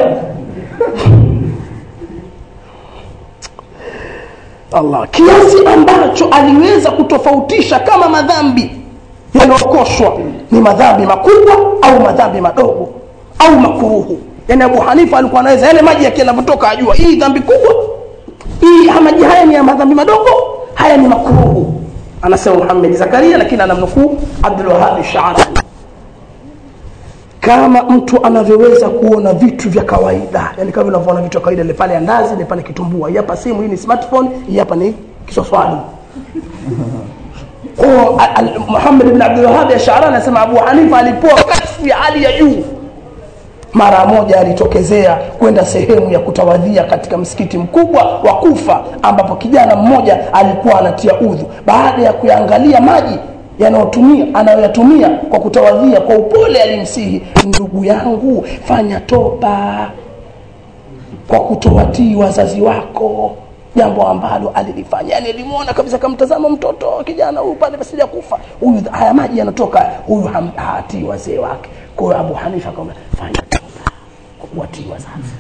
Allah, kiasi ambacho aliweza kutofautisha kama madhambi yanayokoshwa ni madhambi makubwa au madhambi madogo au makruhu. Yani Abu Hanifa alikuwa anaweza yale maji yake yanavyotoka ajua hii dhambi kubwa, hii maji haya ni ya madhambi madogo, haya ni makruhu. Anasema Muhammad Zakaria, lakini anamnukuu Abdul Wahhab Sha'rani. Kama mtu anavyoweza kuona vitu vya kawaida, yani kama unavyoona vitu vya kawaida, ile pale andazi, ile pale kitumbua, hapa simu, hii ni smartphone, hii hapa ni kisha swali. Kwa Muhammad ibn Abdul Wahhab Ash'ari anasema Abu Hanifa alipoa kashfu ya hali ya juu. Mara moja alitokezea kwenda sehemu ya kutawadhia katika msikiti mkubwa wa Kufa, ambapo kijana mmoja alikuwa anatia udhu. Baada ya kuangalia maji yanayotumia anayoyatumia kwa kutawadhia, kwa upole alimsihi, ndugu yangu, fanya toba kwa kutowatii wazazi wako, jambo ambalo alilifanya. Yani alimuona kabisa, kamtazama mtoto kijana huyu pale basija kufa, huyu haya maji yanatoka, huyu hatii wazee wake. Kwa hiyo Abu Hanifa akamwambia fanya toba kwa kuwatii wazazi.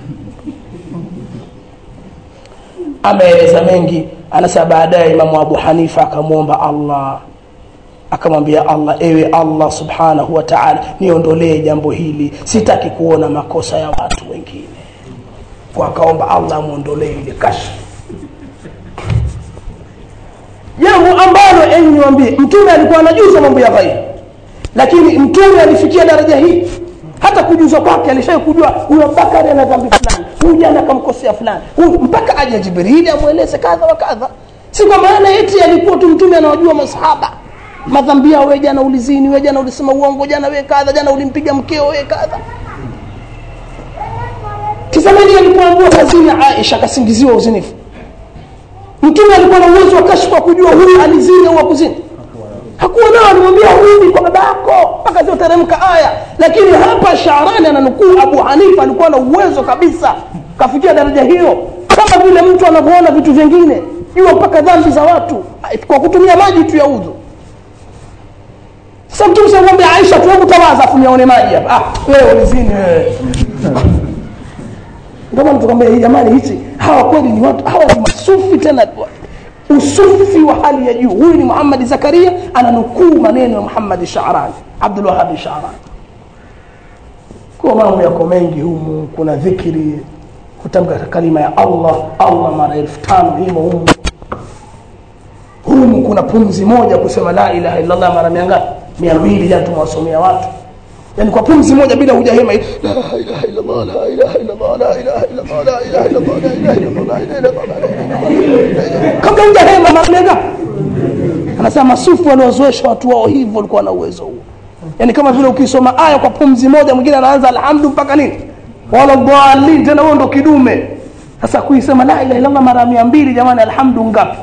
Ameeleza mengi. Anasema baadaye Imam Abu Hanifa akamwomba Allah, akamwambia Allah, ewe Allah subhanahu wa ta'ala, niondolee jambo hili, sitaki kuona makosa ya watu wengine. Kwa akaomba Allah amuondolee ile kashfa. Jambo ambalo enyi niwaambie, mtume alikuwa anajuza mambo ya ghaib, lakini mtume alifikia daraja hii. Hata kujuza kwake alishakujua huyu Abubakar ana dhambi fulani, huyu jana akamkosea fulani, huyu mpaka aje Jibril amueleze kadha wa kadha. Si kwa maana eti alikuwa tu mtume anawajua masahaba madhambi yao, wewe jana ulizini, wewe jana ulisema uongo, jana wewe kadha, jana ulimpiga mkeo wewe kadha. Tazameni alipoambiwa kazini Aisha kasingiziwa uzinifu, mtume alikuwa na uwezo wa kashfa kujua huyu alizini au hakuzini? Hakuwa nao. Alimwambia huyu kwa babako mpaka zioteremka aya. Lakini hapa Sha'rani ananukuu Abu Hanifa alikuwa na uwezo kabisa, kafikia daraja hiyo. Kama vile mtu anavyoona vitu vingine, jua mpaka dhambi za watu kwa kutumia maji tu ya udhu. Sasa mtume anamwambia Aisha, tuombe tawaza afu nione maji hapa. Ah, wewe ulizini wewe. Ndio maana tukamwambia jamani, hichi hawa kweli ni watu, hawa ni masufi, tena usufi wa hali ya juu. Huyu ni Muhammad Zakaria ananukuu maneno ya Muhammad Sha'rani, Abdul Wahhab Sha'rani. Kwa mambo yako mengi humu, kuna dhikri, kutamka kalima ya Allah Allah mara elfu tano himo humu. Humu kuna pumzi moja kusema la ilaha illa Allah mara mia ngapi? mia mbili. Jana tumewasomea watu. Yani kwa pumzi moja bila hujahema, la ilaha illa Allah la ilaha illa Allah la ilaha illa Allah la ilaha illa Allah la ilaha illa Allah la ilaha illa Allah. Kabla hujahema mara ngapi? Anasema masufu waliozoesha watu wao hivyo walikuwa na uwezo huo. Yani kama vile ukisoma aya kwa pumzi moja, mwingine anaanza alhamdu mpaka nini? Wala dhalin, tena wao ndo kidume. Sasa kuisema la ilaha illa Allah mara mia mbili, jamani, alhamdu ngapi?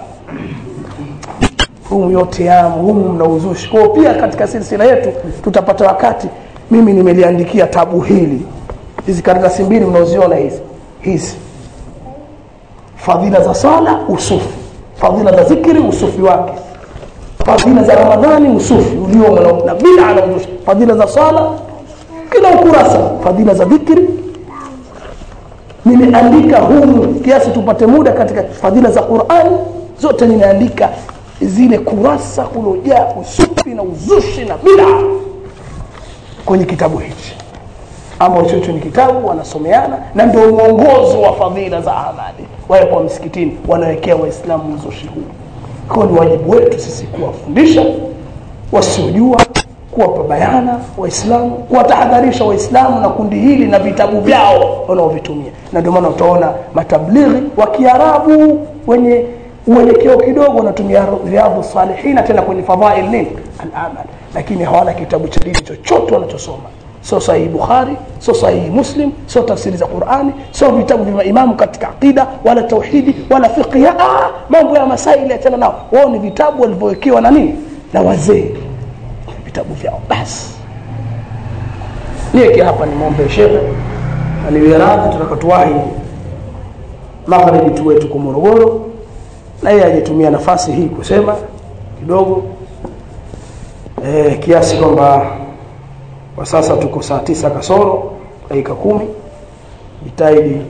Humu yote yamo, humu mna uzushi. Kwa pia katika silsila yetu tutapata wakati, mimi nimeliandikia tabu hili, hizi karatasi mbili mnaoziona hizi hizi, fadhila za sala usufi, fadhila za zikri usufi wake, fadhila za Ramadhani usufi uliomo na bid'a na uzushi, fadhila za sala kila ukurasa, fadhila za zikri. Nimeandika humu kiasi tupate muda katika fadhila za Qur'an zote, nimeandika zile kurasa kulojaa usufi na uzushi na bid'a kwenye kitabu hichi, ambao hicho ni kitabu wanasomeana, na ndio mwongozo wa fadhila za amali. Wale kwa msikitini wanawekea Waislamu uzushi huu. Kwa ni wajibu wetu sisi kuwafundisha wasiojua, kuwapa bayana Waislamu, kuwatahadharisha Waislamu na kundi hili na vitabu vyao wanaovitumia. Na ndio maana utaona matablighi wa Kiarabu wenye uelekeo kidogo wanatumia Riyadhus Salihin tena kwenye fadhail nini al-amal, lakini hawana kitabu cha dini chochote wanachosoma. Sio sahihi Bukhari, sio sahihi Muslim, sio tafsiri za Qur'ani, sio vitabu vya imamu katika aqida wala tauhidi wala fiqh. Ah, mambo ya masaili ya tena nao wao ni vitabu walivyowekewa na nini na wazee, vitabu vyao basi. Niweke hapa, nimwombe Sheikh aliyeradhi tunakatuwahi magharibi tu wetu kwa Morogoro, na yeye ajitumia nafasi hii kusema kidogo eh, kiasi kwamba kwa sasa tuko saa tisa kasoro dakika kumi. Jitahidi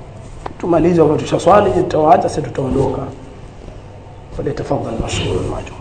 tumalize wakati tushaswali, tutawaacha sisi tutaondoka. Fadhili tafadhali mashukuru majo.